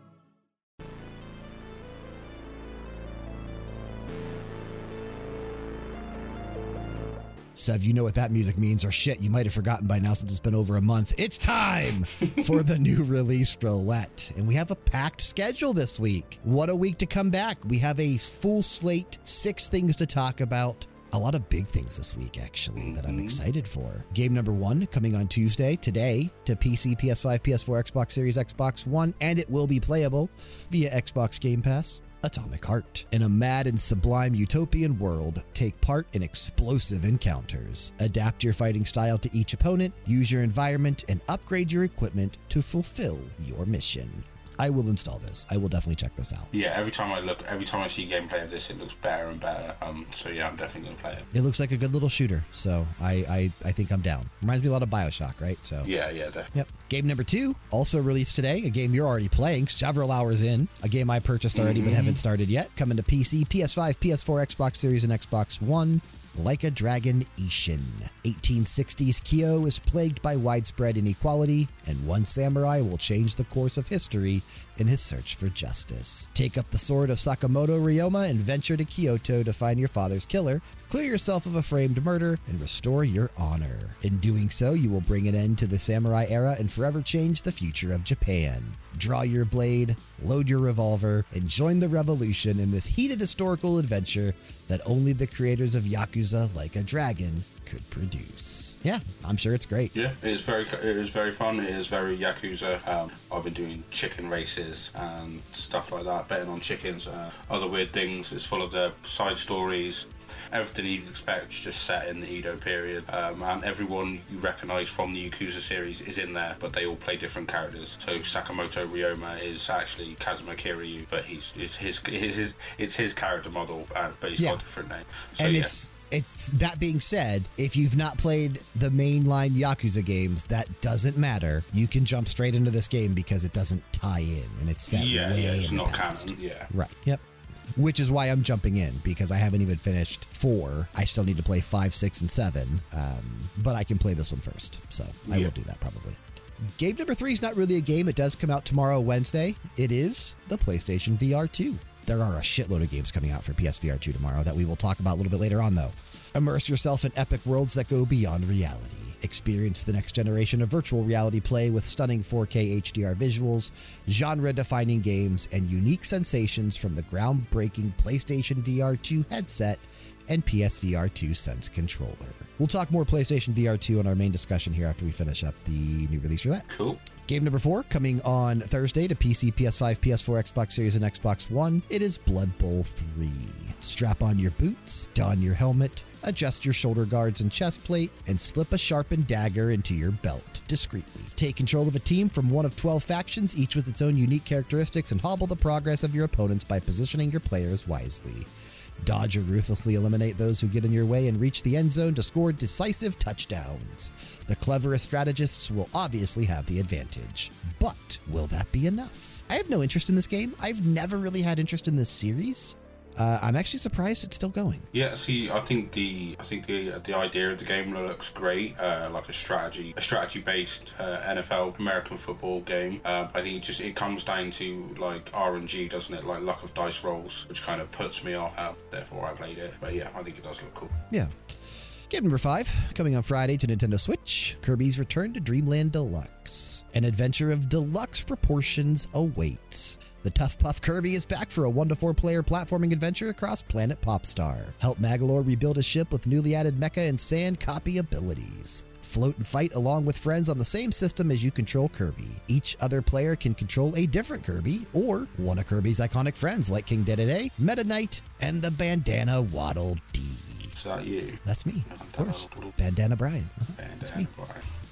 Sev, you know what that music means, or shit, you might have forgotten by now since it's been over a month. It's time for the new release roulette, and we have a packed schedule this week. What a week to come back. We have a full slate, six things to talk about. A lot of big things this week, actually, that I'm excited for. Game number one coming on Tuesday, today, to P C, P S five, P S four, Xbox Series, Xbox One, and it will be playable via Xbox Game Pass. Atomic Heart. In a mad and sublime utopian world, take part in explosive encounters. Adapt your fighting style to each opponent, use your environment, and upgrade your equipment to fulfill your mission. I will install this. I will definitely check this out. Yeah, every time I look, every time I see gameplay of this, it looks better and better. Um, so yeah, I'm definitely gonna play it. It looks like a good little shooter, so I, I, I think I'm down. Reminds me a lot of BioShock, right? So yeah, yeah, definitely. Yep. Game number two, also released today, a game you're already playing, several hours in, a game I purchased already mm-hmm. but haven't started yet, coming to P C, P S five, P S four, Xbox Series, and Xbox One. Like a Dragon Ishin. eighteen sixties Kyo is plagued by widespread inequality, and one samurai will change the course of history in his search for justice. Take up the sword of Sakamoto Ryoma and venture to Kyoto to find your father's killer, clear yourself of a framed murder, and restore your honor. In doing so, you will bring an end to the samurai era and forever change the future of Japan. Draw your blade, load your revolver, and join the revolution in this heated historical adventure that only the creators of Yakuza Like a Dragon could produce. Yeah, I'm sure it's great. Yeah, it is very, it is very fun. It is very Yakuza. Um, I've been doing chicken races and stuff like that, betting on chickens, uh, other weird things. It's full of the side stories. Everything you'd expect just set in the Edo period, um, and everyone you recognise from the Yakuza series is in there, but they all play different characters. So Sakamoto Ryoma is actually Kazuma Kiryu, but he's, he's his, his, his it's his character model, uh, but he's yeah. got a different name. So, and yeah. it's it's that being said, if you've not played the mainline Yakuza games, that doesn't matter. You can jump straight into this game because it doesn't tie in, and it's set yeah, way yeah, it's in not the past. canon. Yeah, right. Yep. Which is why I'm jumping in, because I haven't even finished four. I still need to play five, six, and seven, um, but I can play this one first, so I yeah. will do that probably. Game number three is not really a game. It does come out tomorrow, Wednesday. It is the PlayStation V R two. There are a shitload of games coming out for P S V R two tomorrow that we will talk about a little bit later on, though. Immerse yourself in epic worlds that go beyond reality. Experience the next generation of virtual reality play with stunning four K H D R visuals, genre-defining games, and unique sensations from the groundbreaking PlayStation V R two headset and P S V R two Sense controller. We'll talk more PlayStation V R two in our main discussion here after we finish up the new release roulette. Cool. Game number four, coming on Thursday to P C, P S five, P S four, Xbox Series, and Xbox One. It is Blood Bowl three. Strap on your boots, don your helmet, adjust your shoulder guards and chest plate, and slip a sharpened dagger into your belt discreetly. Take control of a team from one of twelve factions, each with its own unique characteristics, and hobble the progress of your opponents by positioning your players wisely. Dodge or ruthlessly eliminate those who get in your way and reach the end zone to score decisive touchdowns. The cleverest strategists will obviously have the advantage. But will that be enough? I have no interest in this game. I've never really had interest in this series. Uh, I'm actually surprised it's still going. Yeah, see, I think the I think the the idea of the game looks great, uh, like a strategy a strategy based uh, N F L American football game. Uh, I think it just it comes down to like R N G, doesn't it? Like luck of dice rolls, which kind of puts me off. Uh, therefore, I played it. But yeah, I think it does look cool. Yeah. Game number five, coming on Friday to Nintendo Switch, Kirby's Return to Dreamland Deluxe. An adventure of deluxe proportions awaits. The Tough Puff Kirby is back for a one to four player platforming adventure across Planet Popstar. Help Magolor rebuild his ship with newly added mecha and sand copy abilities. Float and fight along with friends on the same system as you control Kirby. Each other player can control a different Kirby, or one of Kirby's iconic friends like King Dedede, Meta Knight, and the Bandana Waddle Dee. Is that you? That's me, of course. Bandana Brian. Uh-huh. Bandana That's me. Brian.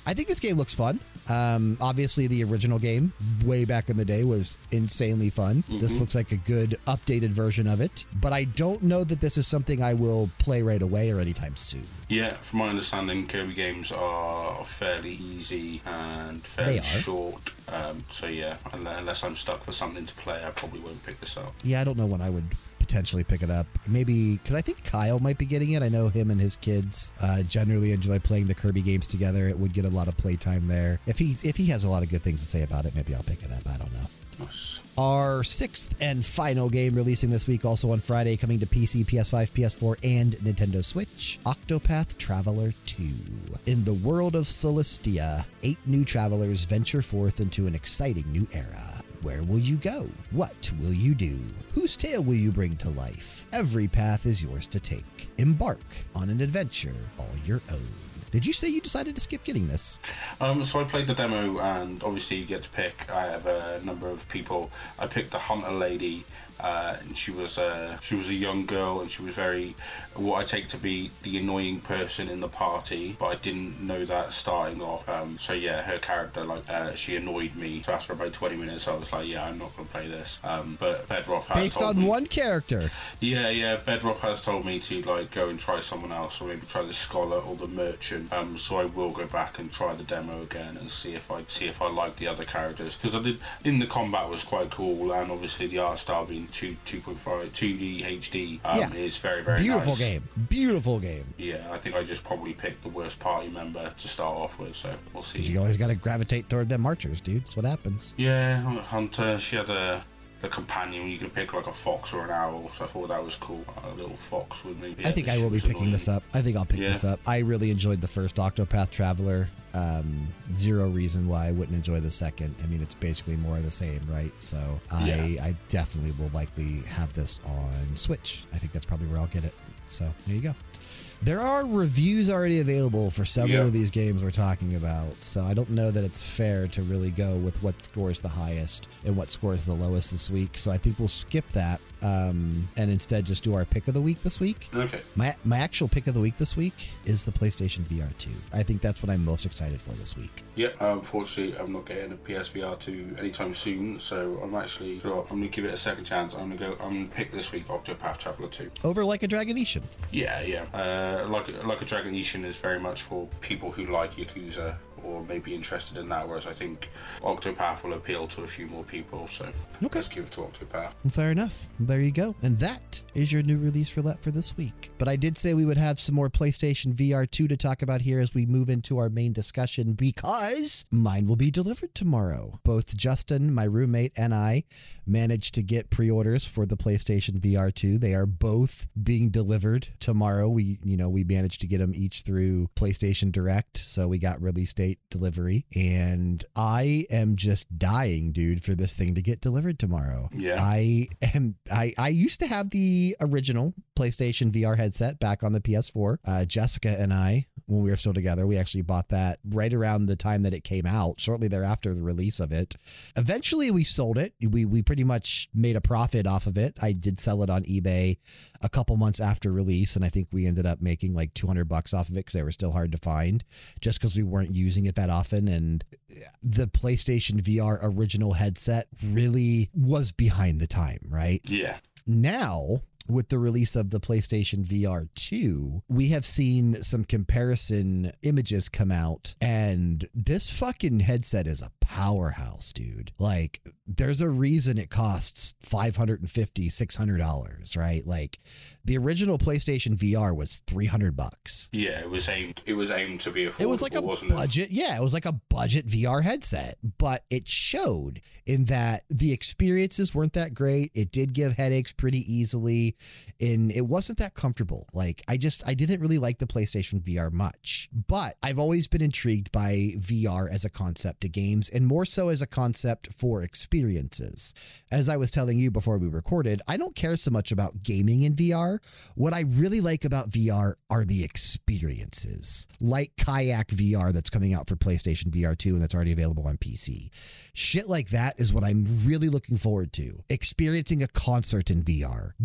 I think this game looks fun. Um, obviously, the original game way back in the day was insanely fun. Mm-hmm. This looks like a good updated version of it, but I don't know that this is something I will play right away or anytime soon. Yeah, from my understanding, Kirby games are fairly easy and fairly short. Um, so yeah, unless I'm stuck for something to play, I probably won't pick this up. Yeah, I don't know when I would potentially pick it up. Maybe because I think Kyle might be getting it. I know him and his kids uh, generally enjoy playing the Kirby games together. It would get a lot of playtime there. If he if he has a lot of good things to say about it, maybe I'll pick it up. I don't know. Nice. Our sixth and final game releasing this week, also on Friday, coming to P C, P S five, P S four, and Nintendo Switch, Octopath Traveler two. In the world of Celestia, eight new travelers venture forth into an exciting new era. Where will you go? What will you do? Whose tale will you bring to life? Every path is yours to take. Embark on an adventure all your own. Did you say you decided to skip getting this? Um, so I played the demo, and obviously you get to pick. I have a number of people. I picked the Hunter Lady, uh, and she was a she was a young girl, and she was very what I take to be the annoying person in the party. But I didn't know that starting off. Um, so yeah, her character, like uh, she annoyed me. So after about twenty minutes, I was like, yeah, I'm not gonna play this. Um, but Bedrock has based told on me, one character. Yeah, yeah. Bedrock has told me to like go and try someone else, or maybe try the Scholar or the Merchant. Um, so I will go back and try the demo again and see if I see if I like the other characters, because I did. In the combat was quite cool, and obviously the art style being two two point five two D H D um, yeah. is very very beautiful nice. game. Beautiful game. Yeah, I think I just probably picked the worst party member to start off with, so we'll see. Because you always got to gravitate toward them archers, dude. That's what happens. Yeah, Hunter. She had a. The companion, you could pick like a fox or an owl, so I thought that was cool. A little fox with me. Yeah, I think I will be picking annoying. this up. I think I'll pick yeah. this up. I really enjoyed the first Octopath Traveler. Um, zero reason why I wouldn't enjoy the second. I mean, it's basically more of the same, right? So I, yeah. I definitely will likely have this on Switch. I think that's probably where I'll get it. So there you go. There are reviews already available for several yeah. of these games we're talking about, so I don't know that it's fair to really go with what scores the highest and what scores the lowest this week, so I think we'll skip that um, and instead just do our pick of the week this week. Okay. My, my actual pick of the week this week is the PlayStation V R two. I think that's what I'm most excited for this week. Yeah, unfortunately, I'm not getting a P S V R two anytime soon, so I'm actually, you know what, I'm going to give it a second chance. I'm going to go, I'm going to pick this week Octopath Traveler two. Over Like a Dragon Ishin. Yeah, yeah. Uh, like, like a Dragon Ishin is very much for people who like Yakuza or may be interested in that, whereas I think Octopath will appeal to a few more people, so okay. let's give it to Octopath. Well, fair enough. There you go. And that is your new release roulette for this week. But I did say we would have some more PlayStation V R two to talk about here as we move into our main discussion, because mine will be delivered tomorrow. Both Justin, my roommate, and I managed to get pre-orders for the PlayStation V R two. They are both being delivered tomorrow. We, you know, we managed to get them each through PlayStation Direct, so we got release date delivery, and I am just dying, dude, for this thing to get delivered tomorrow. Yeah. I am I, I used to have the original PlayStation V R headset back on the P S four. Uh, Jessica and I, when we were still together, we actually bought that right around the time that it came out, shortly thereafter the release of it. Eventually we sold it. We we pretty much made a profit off of it. I did sell it on eBay a couple months after release, and I think we ended up making like two hundred bucks off of it because they were still hard to find, just because we weren't using it that often. And the PlayStation V R original headset really was behind the time, right? Yeah. Now, with the release of the PlayStation V R two, we have seen some comparison images come out, and this fucking headset is a powerhouse, dude. Like, there's a reason it costs five hundred fifty dollars, six hundred dollars, right? Like, the original PlayStation V R was three hundred bucks. Yeah, it was aimed it was aimed to be affordable. It was like a wasn't budget, it? yeah, it was like a budget V R headset, but it showed in that the experiences weren't that great. It did give headaches pretty easily, and it wasn't that comfortable. Like, I just I didn't really like the PlayStation V R much, but I've always been intrigued by V R as a concept to games, and more so as a concept for experiences. As I was telling you before we recorded, I don't care so much about gaming in V R. What I really like about V R are the experiences, like Kayak V R that's coming out for PlayStation V R two and that's already available on P C. Shit like that is what I'm really looking forward to. Experiencing a concert in V R, doing things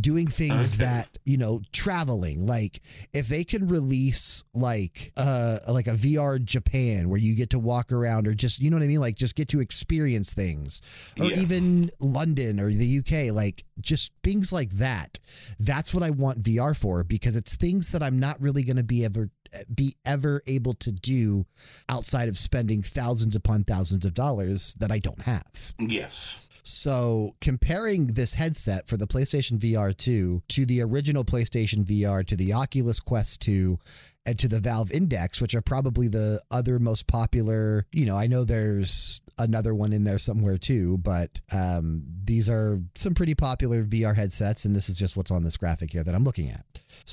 things Okay. that, you know, traveling, like if they can release like uh like a V R Japan where you get to walk around or just, you know what I mean? Like just get to experience things, or Yeah. even London or the U K, like just things like that. That's what I want V R for, because it's things that I'm not really going to be ever be ever able to do outside of spending thousands upon thousands of dollars that I don't have. Yes. So comparing this headset for the PlayStation V R two to the original PlayStation V R, to the Oculus Quest two, and to the Valve Index, which are probably the other most popular, you know, I know there's another one in there somewhere too, but um, these are some pretty popular V R headsets, and this is just what's on this graphic here that I'm looking at.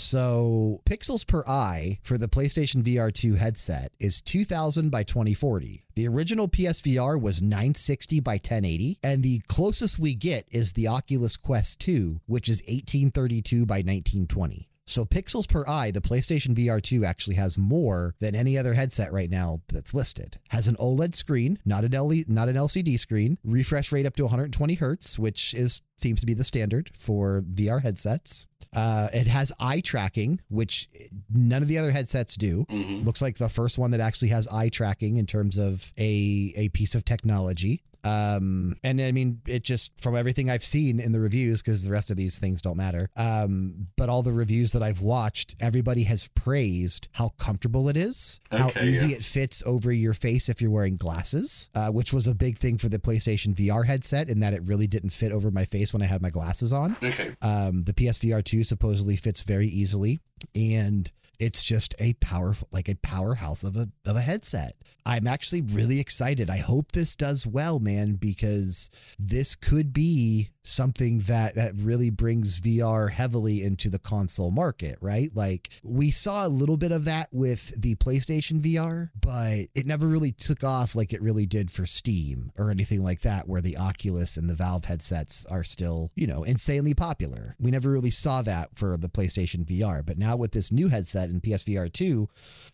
So pixels per eye for the PlayStation V R two headset is two thousand by twenty forty. The original P S V R was nine sixty by ten eighty, and the closest we get is the Oculus Quest two, which is eighteen thirty-two by nineteen twenty. So pixels per eye, the PlayStation V R two actually has more than any other headset right now that's listed. Has an OLED screen, not an L E D, not an L C D screen, refresh rate up to one hundred twenty hertz, which is seems to be the standard for V R headsets. Uh, it has eye tracking, which none of the other headsets do. Mm-hmm. Looks like the first one that actually has eye tracking in terms of a, a piece of technology. Um, and I mean, it just, from everything I've seen in the reviews, because the rest of these things don't matter. Um, but all the reviews that I've watched, everybody has praised how comfortable it is, how Okay, easy yeah. it fits over your face if you're wearing glasses, uh, which was a big thing for the PlayStation V R headset, in that it really didn't fit over my face when I had my glasses on. Okay. Um, the P S V R two supposedly fits very easily, and it's just a powerful, like a powerhouse of a of a headset. I'm actually really excited. I hope this does well, man, because this could be something that, that really brings V R heavily into the console market, right? Like we saw a little bit of that with the PlayStation V R, but it never really took off like it really did for Steam or anything like that, where the Oculus and the Valve headsets are still, you know, insanely popular. We never really saw that for the PlayStation V R, but now with this new headset in P S V R two,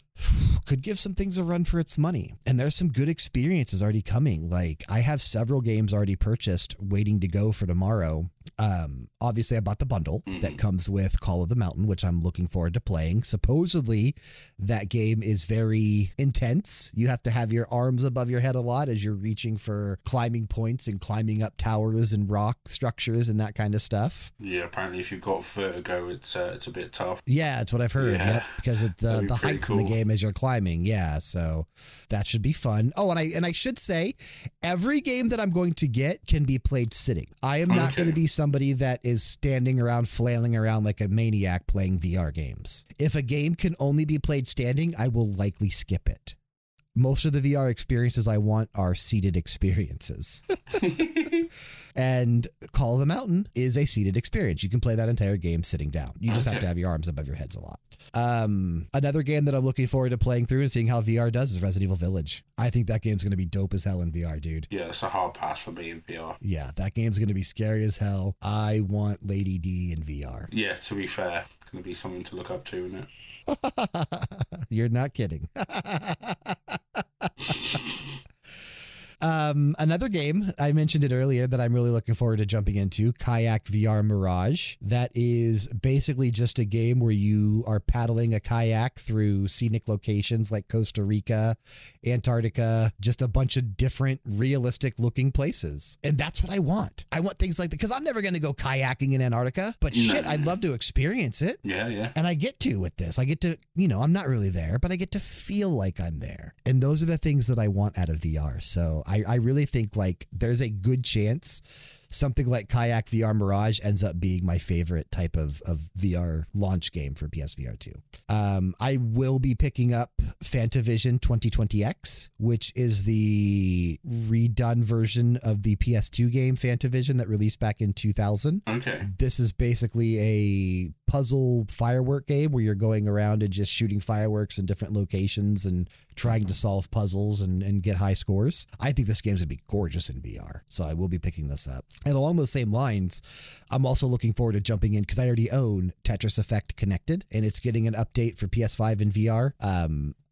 could give some things a run for its money. And there's some good experiences already coming. Like I have several games already purchased waiting to go for tomorrow. Um, obviously I bought the bundle that comes with Call of the Mountain, which I'm looking forward to playing. Supposedly that game is very intense. You have to have your arms above your head a lot as you're reaching for climbing points and climbing up towers and rock structures and that kind of stuff. Yeah, apparently if you've got vertigo, it's uh, it's a bit tough. Yeah, it's what I've heard. Yeah. Yep, because it, the, That'd be the pretty heights in the cool. game as you're climbing. Yeah, so that should be fun. Oh, and I and I should say, every game that I'm going to get can be played sitting. I am not Okay. going to be somebody that is standing around, flailing around like a maniac playing V R games. If a game can only be played standing, I will likely skip it. Most of the V R experiences I want are seated experiences. And Call of the Mountain is a seated experience. You can play that entire game sitting down. You just have Okay. to have your arms above your heads a lot. Um, another game that I'm looking forward to playing through and seeing how V R does is Resident Evil Village. I think that game's going to be dope as hell in V R, dude. Yeah, it's a hard pass for me in V R. Yeah, that game's going to be scary as hell. I want Lady D in V R. Yeah, to be fair, it's going to be something to look up to, isn't it? You're not kidding. Um, another game, I mentioned it earlier, that I'm really looking forward to jumping into, Kayak V R Mirage. That is basically just a game where you are paddling a kayak through scenic locations like Costa Rica, Antarctica, just a bunch of different realistic looking places. And that's what I want. I want things like that, because I'm never going to go kayaking in Antarctica, but No. shit, I'd love to experience it. Yeah, yeah. And I get to with this. I get to, you know, I'm not really there, but I get to feel like I'm there. And those are the things that I want out of V R. So I, I really think like there's a good chance something like Kayak V R Mirage ends up being my favorite type of, of V R launch game for P S V R two. Um, I will be picking up Fantavision twenty twenty X, which is the redone version of the P S two game Fantavision that released back in two thousand. Okay. This is basically a puzzle firework game where you're going around and just shooting fireworks in different locations and trying to solve puzzles and, and get high scores. I think this game's going to be gorgeous in V R, so I will be picking this up. And along those same lines, I'm also looking forward to jumping in because I already own Tetris Effect Connected, and it's getting an update for P S five and V R. Um,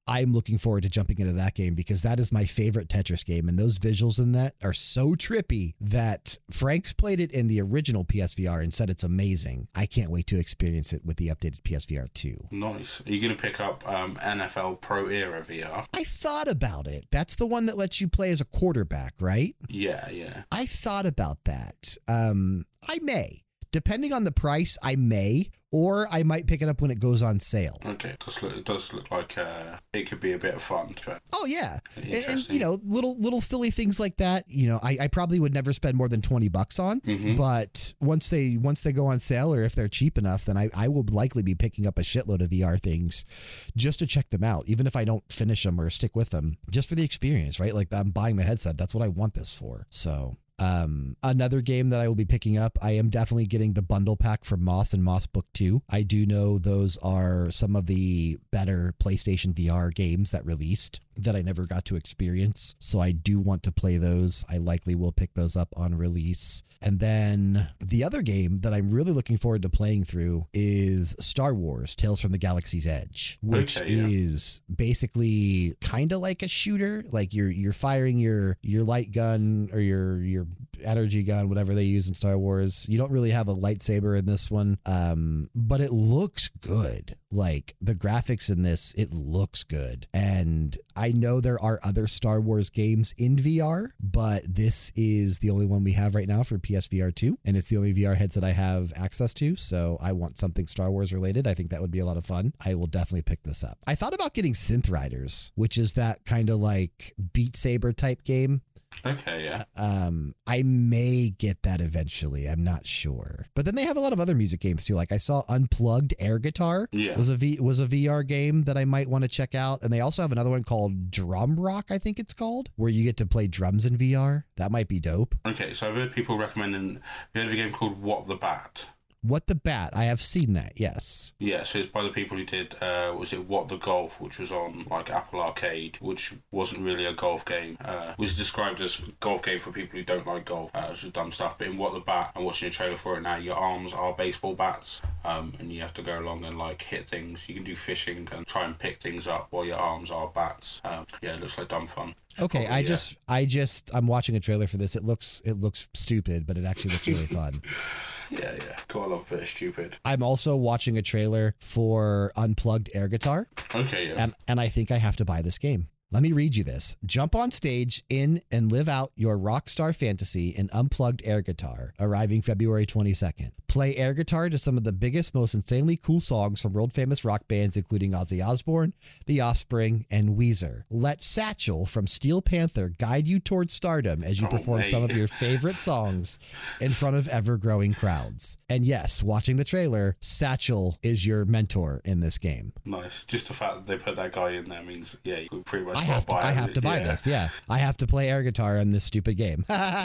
I'm looking forward to jumping into that game because that is my favorite Tetris game. And those visuals in that are so trippy that Frank's played it in the original P S V R and said it's amazing. I can't wait to experience it with the updated P S V R two. Nice. Are you going to pick up um, N F L Pro Era V R? I thought about it. That's the one that lets you play as a quarterback, right? Yeah, yeah. I thought about that. Um, I may. Depending on the price, I may, or I might pick it up when it goes on sale. Okay, it does look, it does look like uh, it could be a bit of fun. But oh, yeah. And, and, you know, little little silly things like that, you know, I, I probably would never spend more than twenty bucks on. Mm-hmm. But once they once they go on sale or if they're cheap enough, then I, I will likely be picking up a shitload of V R things just to check them out, even if I don't finish them or stick with them, just for the experience, right? Like I'm buying the headset. That's what I want this for. So... Um, another game that I will be picking up, I am definitely getting the bundle pack for Moss and Moss Book two. I do know those are some of the better PlayStation V R games that released that I never got to experience. So I do want to play those. I likely will pick those up on release. And then the other game that I'm really looking forward to playing through is Star Wars Tales from the Galaxy's Edge, which okay, yeah. is basically kind of like a shooter. Like you're you're firing your your light gun or your your energy gun, whatever they use in Star Wars. You don't really have a lightsaber in this one, um, but it looks good. Like the graphics in this, it looks good. And I know there are other Star Wars games in V R, but this is the only one we have right now for P S V R two. And it's the only V R headset I have access to. So I want something Star Wars related. I think that would be a lot of fun. I will definitely pick this up. I thought about getting Synth Riders, which is that kind of like Beat Saber type game. Okay, yeah. Um, I may get that eventually. I'm not sure. But then they have a lot of other music games too. Like I saw Unplugged Air Guitar yeah. was a V was a V R game that I might want to check out. And they also have another one called Drum Rock, I think it's called, where you get to play drums in V R. That might be dope. Okay, so I've heard people recommending we have a game called What the Bat. What the Bat? I have seen that, yes. Yeah, so it's by the people who did, uh, was it What the Golf, which was on like Apple Arcade, which wasn't really a golf game. Uh, was described as a golf game for people who don't like golf. Uh, it's just dumb stuff. But in What the Bat, I'm watching a trailer for it now, your arms are baseball bats, um, and you have to go along and like hit things. You can do fishing and try and pick things up while your arms are bats. Um, yeah, it looks like dumb fun. Okay, Probably, I yeah. just, I just, I'm watching a trailer for this. It looks, it looks stupid, but it actually looks really fun. Yeah, yeah. Cool, I love a bit of stupid. I'm also watching a trailer for Unplugged Air Guitar. Okay, yeah. And, and I think I have to buy this game. Let me read you this. Jump on stage in and live out your rock star fantasy in Unplugged Air Guitar, arriving February twenty-second. Play air guitar to some of the biggest, most insanely cool songs from world-famous rock bands including Ozzy Osbourne, The Offspring, and Weezer. Let Satchel from Steel Panther guide you towards stardom as you oh, perform mate. some of your favorite songs in front of ever-growing crowds. And yes, watching the trailer, Satchel is your mentor in this game. Nice. Just the fact that they put that guy in there means, yeah, you could pretty much I have to, buy I have it. to buy yeah. this, yeah. I have to play air guitar in this stupid game.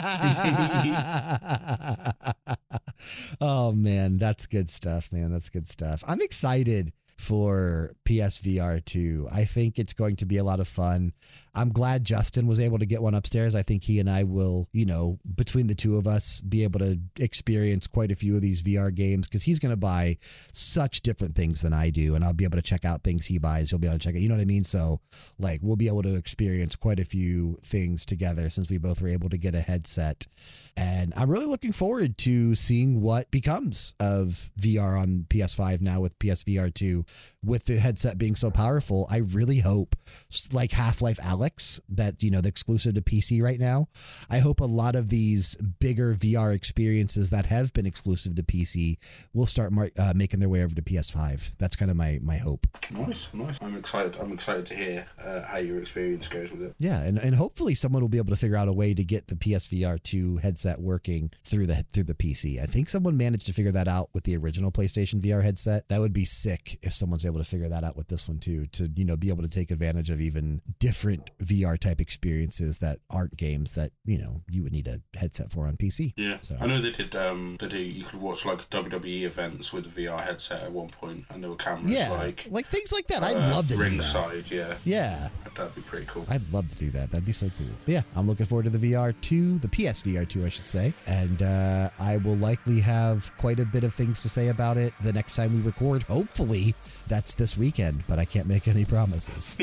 Oh, man, that's good stuff, man. That's good stuff. I'm excited for P S V R two. I think it's going to be a lot of fun. I'm glad Justin was able to get one upstairs. I think he and I will, you know, between the two of us, be able to experience quite a few of these V R games because he's going to buy such different things than I do. And I'll be able to check out things he buys. He'll be able to check it. You know what I mean? So like we'll be able to experience quite a few things together since we both were able to get a headset. And I'm really looking forward to seeing what becomes of V R on P S five now with P S V R two. With the headset being so powerful, I really hope, like Half-Life Alyx, that, you know, the exclusive to P C right now, I hope a lot of these bigger V R experiences that have been exclusive to P C will start mar- uh, making their way over to P S five. That's kind of my, my hope. Nice, nice. I'm excited. I'm excited to hear uh, how your experience goes with it. Yeah, and, and hopefully someone will be able to figure out a way to get the P S V R two headset working through the through the P C. I think someone managed to figure that out with the original PlayStation V R headset. That would be sick if someone's able to figure that out with this one too, to, you know, be able to take advantage of even different V R type experiences that aren't games that, you know, you would need a headset for on P C. Yeah, so. I know they did. Um, they do. You could watch like W W E events with a V R headset at one point, and there were cameras yeah, like like things like that. I'd uh, love to ringside, do that. Yeah, yeah, that'd be pretty cool. I'd love to do that. That'd be so cool. But yeah, I'm looking forward to the V R two, the P S V R two, I should say, and uh, I will likely have quite a bit of things to say about it the next time we record. Hopefully, That's this weekend, but I can't make any promises.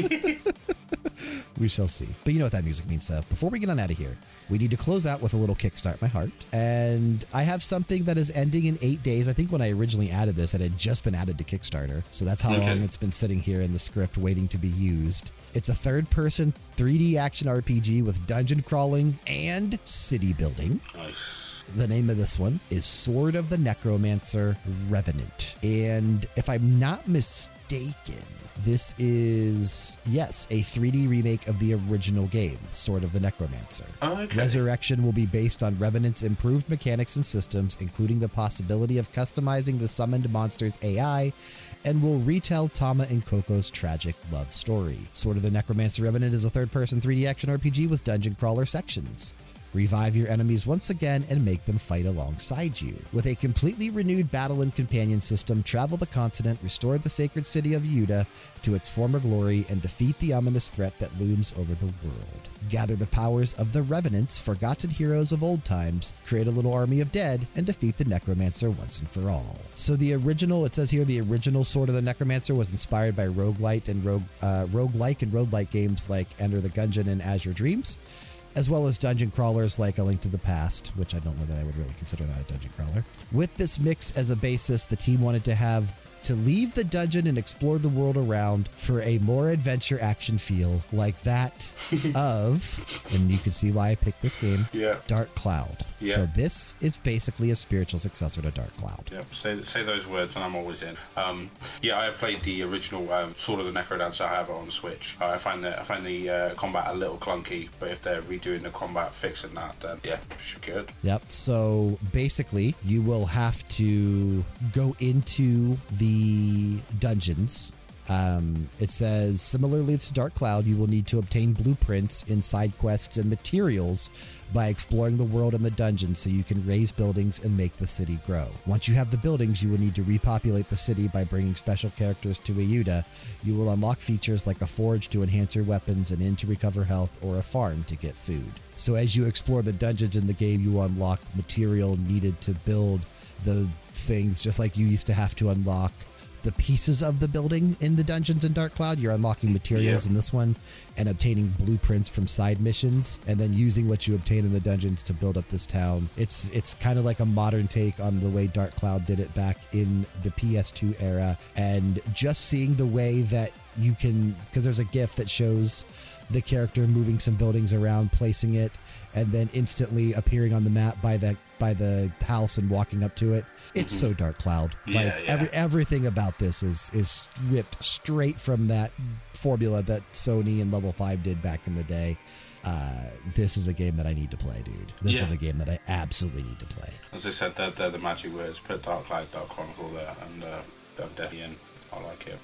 We shall see. But you know what that music means, Seth. Before we get on out of here, we need to close out with a little Kickstart My Heart. And I have something that is ending in eight days. I think when I originally added this, it had just been added to Kickstarter. So that's how okay. long it's been sitting here in the script waiting to be used. It's a third-person three D action R P G with dungeon crawling and city building. Nice. The name of this one is Sword of the Necromancer Revenant. And if I'm not mistaken, this is, yes, a three D remake of the original game, Sword of the Necromancer. Okay. Resurrection will be based on Revenant's improved mechanics and systems, including the possibility of customizing the summoned monster's A I, and will retell Tama and Coco's tragic love story. Sword of the Necromancer Revenant is a third-person three D action R P G with dungeon crawler sections. Revive your enemies once again and make them fight alongside you. With a completely renewed battle and companion system, travel the continent, restore the sacred city of Yuda to its former glory, and defeat the ominous threat that looms over the world. Gather the powers of the Revenants, forgotten heroes of old times, create a little army of dead, and defeat the Necromancer once and for all. So the original, it says here, the original Sword of the Necromancer was inspired by roguelite and rogue, uh, roguelike and roguelike games like Enter the Gungeon and Azure Dreams, as well as dungeon crawlers like A Link to the Past, which I don't know that I would really consider that a dungeon crawler. With this mix as a basis, the team wanted to have to leave the dungeon and explore the world around for a more adventure action feel like that of, and you can see why I picked this game, yeah. Dark Cloud. Yeah. So this is basically a spiritual successor to Dark Cloud. Yep, say, say those words and I'm always in. Um, yeah, I have played the original um, Sword of the Necrodancer. I have it on Switch. Uh, I find the, I find the uh, combat a little clunky, but if they're redoing the combat, fixing that, then yeah, should be good. Yep, so basically you will have to go into the dungeons. Um, it says, similarly to Dark Cloud, you will need to obtain blueprints in side quests and materials by exploring the world and the dungeons so you can raise buildings and make the city grow. Once you have the buildings, you will need to repopulate the city by bringing special characters to Ayuda. You will unlock features like a forge to enhance your weapons, an inn to recover health, or a farm to get food. So as you explore the dungeons in the game, you unlock material needed to build the things, just like you used to have to unlock the pieces of the building in the dungeons in Dark Cloud. You're unlocking materials yeah. in this one and obtaining blueprints from side missions and then using what you obtain in the dungeons to build up this town. It's it's kind of like a modern take on the way Dark Cloud did it back in the P S two era, and just seeing the way that you can, because there's a GIF that shows the character moving some buildings around, placing it, and then instantly appearing on the map by the by the house and walking up to it. It's mm-hmm. so Dark Cloud. Yeah, like yeah. every everything about this is is ripped straight from that formula that Sony and Level five did back in the day. Uh, this is a game that I need to play, dude. This yeah. is a game that I absolutely need to play. As I said, they're, they're the magic words. Put Dark Cloud, Dark Chronicle there, and uh, I'm definitely in. I like it.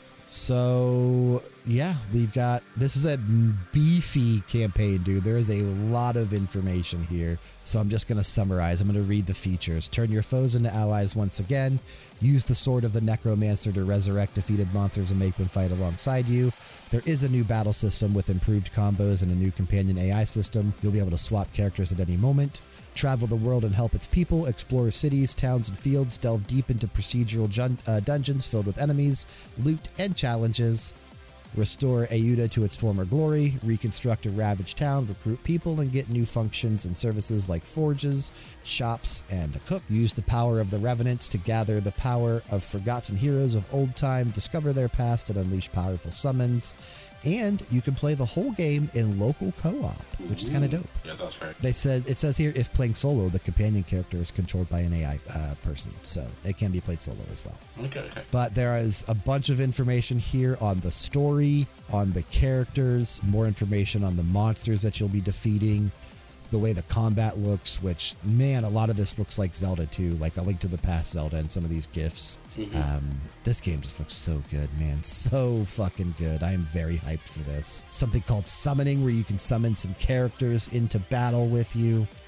So, yeah, we've got, this is a beefy campaign, dude. There is a lot of information here. So I'm just going to summarize. I'm going to read the features. Turn your foes into allies once again. Use the Sword of the Necromancer to resurrect defeated monsters and make them fight alongside you. There is a new battle system with improved combos and a new companion A I system. You'll be able to swap characters at any moment. Travel the world and help its people, explore cities, towns, and fields, delve deep into procedural jun- uh, dungeons filled with enemies, loot, and challenges. Restore Ayuda to its former glory, reconstruct a ravaged town, recruit people, and get new functions and services like forges, shops, and a cook. Use the power of the Revenants to gather the power of forgotten heroes of old time, discover their past, and unleash powerful summons. And you can play the whole game in local co-op, which is kind of dope. Yeah, that's fair. They said, it says here, if playing solo, the companion character is controlled by an A I uh, person, so it can be played solo as well. Okay, okay. But there is a bunch of information here on the story, on the characters, more information on the monsters that you'll be defeating, the way the combat looks, which, man, a lot of this looks like Zelda too, like A Link to the Past Zelda and some of these GIFs. Mm-hmm. Um, this game just looks so good, man. So fucking good. I am very hyped for this. Something called summoning, where you can summon some characters into battle with you.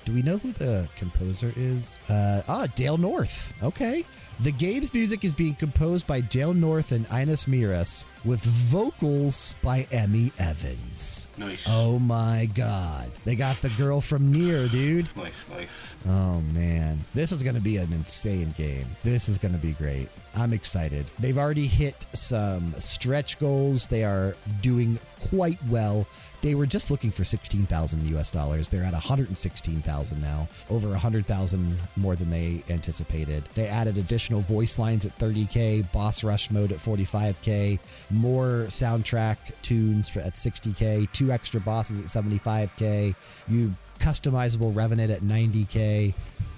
Do we know who the composer is? Uh, ah, Dale North. Okay. The game's music is being composed by Dale North and Ines Miras, with vocals by Emmy Evans. Nice. Oh my God. They got the girl from Nier, dude. Nice, nice. Oh man. This is going to be an insane game. This is going to be great. I'm excited. They've already hit some stretch goals. They are doing quite well. They were just looking for sixteen thousand U S dollars. They're at one hundred sixteen thousand now, over one hundred thousand more than they anticipated. They added additional voice lines at thirty K, boss rush mode at forty-five K, more soundtrack tunes for, at sixty K, two extra bosses at seventy-five K, you customizable Revenant at ninety K,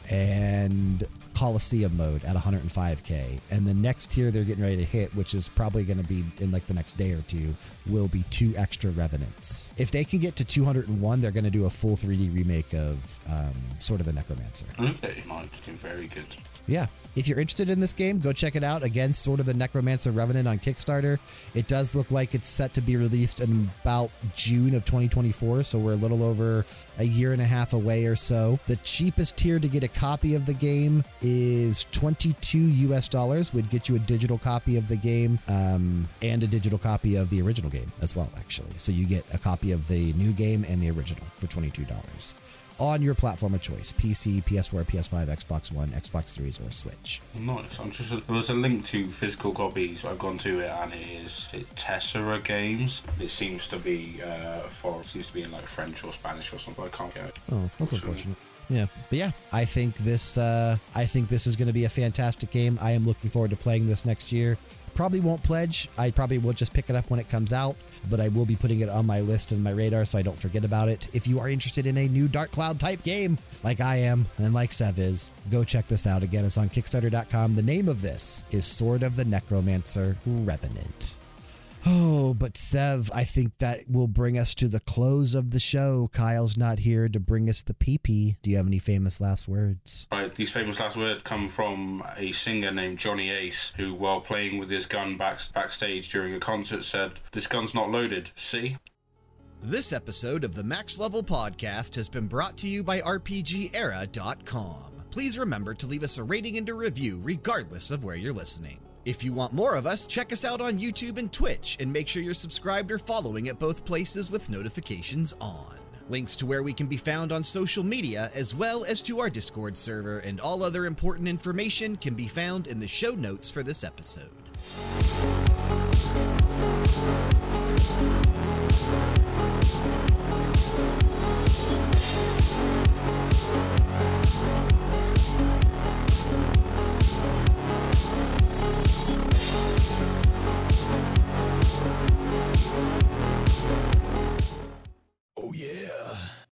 and Coliseum mode at one hundred five K. And the next tier they're getting ready to hit, which is probably going to be in like the next day or two, will be two extra Revenants. If they can get to two hundred one, they're going to do a full three D remake of um, Sword of the Necromancer. Okay, might do very good. Yeah. If you're interested in this game, go check it out. Again, Sword of the Necromancer Revenant on Kickstarter. It does look like it's set to be released in about June of twenty twenty-four, so we're a little over a year and a half away or so. The cheapest tier to get a copy of the game is twenty-two U S dollars, would get you a digital copy of the game um, and a digital copy of the original game as well, actually. So you get a copy of the new game and the original for twenty-two dollars. On your platform of choice, P C, P S four, P S five, Xbox One, Xbox Series, or Switch. Nice. I'm just there was a link to physical copies. I've gone to it, and it is it Tessera Games. It seems to be uh, for it seems to be in like French or Spanish or something. I can't get it. Oh, that's unfortunate. Yeah, but yeah, I think this uh, I think this is going to be a fantastic game. I am looking forward to playing this next year. Probably won't pledge. I probably will just pick it up when it comes out, but I will be putting it on my list and my radar so I don't forget about it. If you are interested in a new Dark Cloud type game, like I am and like Sev is, go check this out. Again, it's on Kickstarter dot com. The name of this is Sword of the Necromancer Revenant. Oh, but Sev, I think that will bring us to the close of the show. Kyle's not here to bring us the pee-pee. Do you have any famous last words? Right, these famous last words come from a singer named Johnny Ace, who, while playing with his gun back, backstage during a concert, said, "This gun's not loaded, see?" This episode of the Max Level Podcast has been brought to you by R P G era dot com. Please remember to leave us a rating and a review regardless of where you're listening. If you want more of us, check us out on YouTube and Twitch, and make sure you're subscribed or following at both places with notifications on. Links to where we can be found on social media, as well as to our Discord server and all other important information, can be found in the show notes for this episode.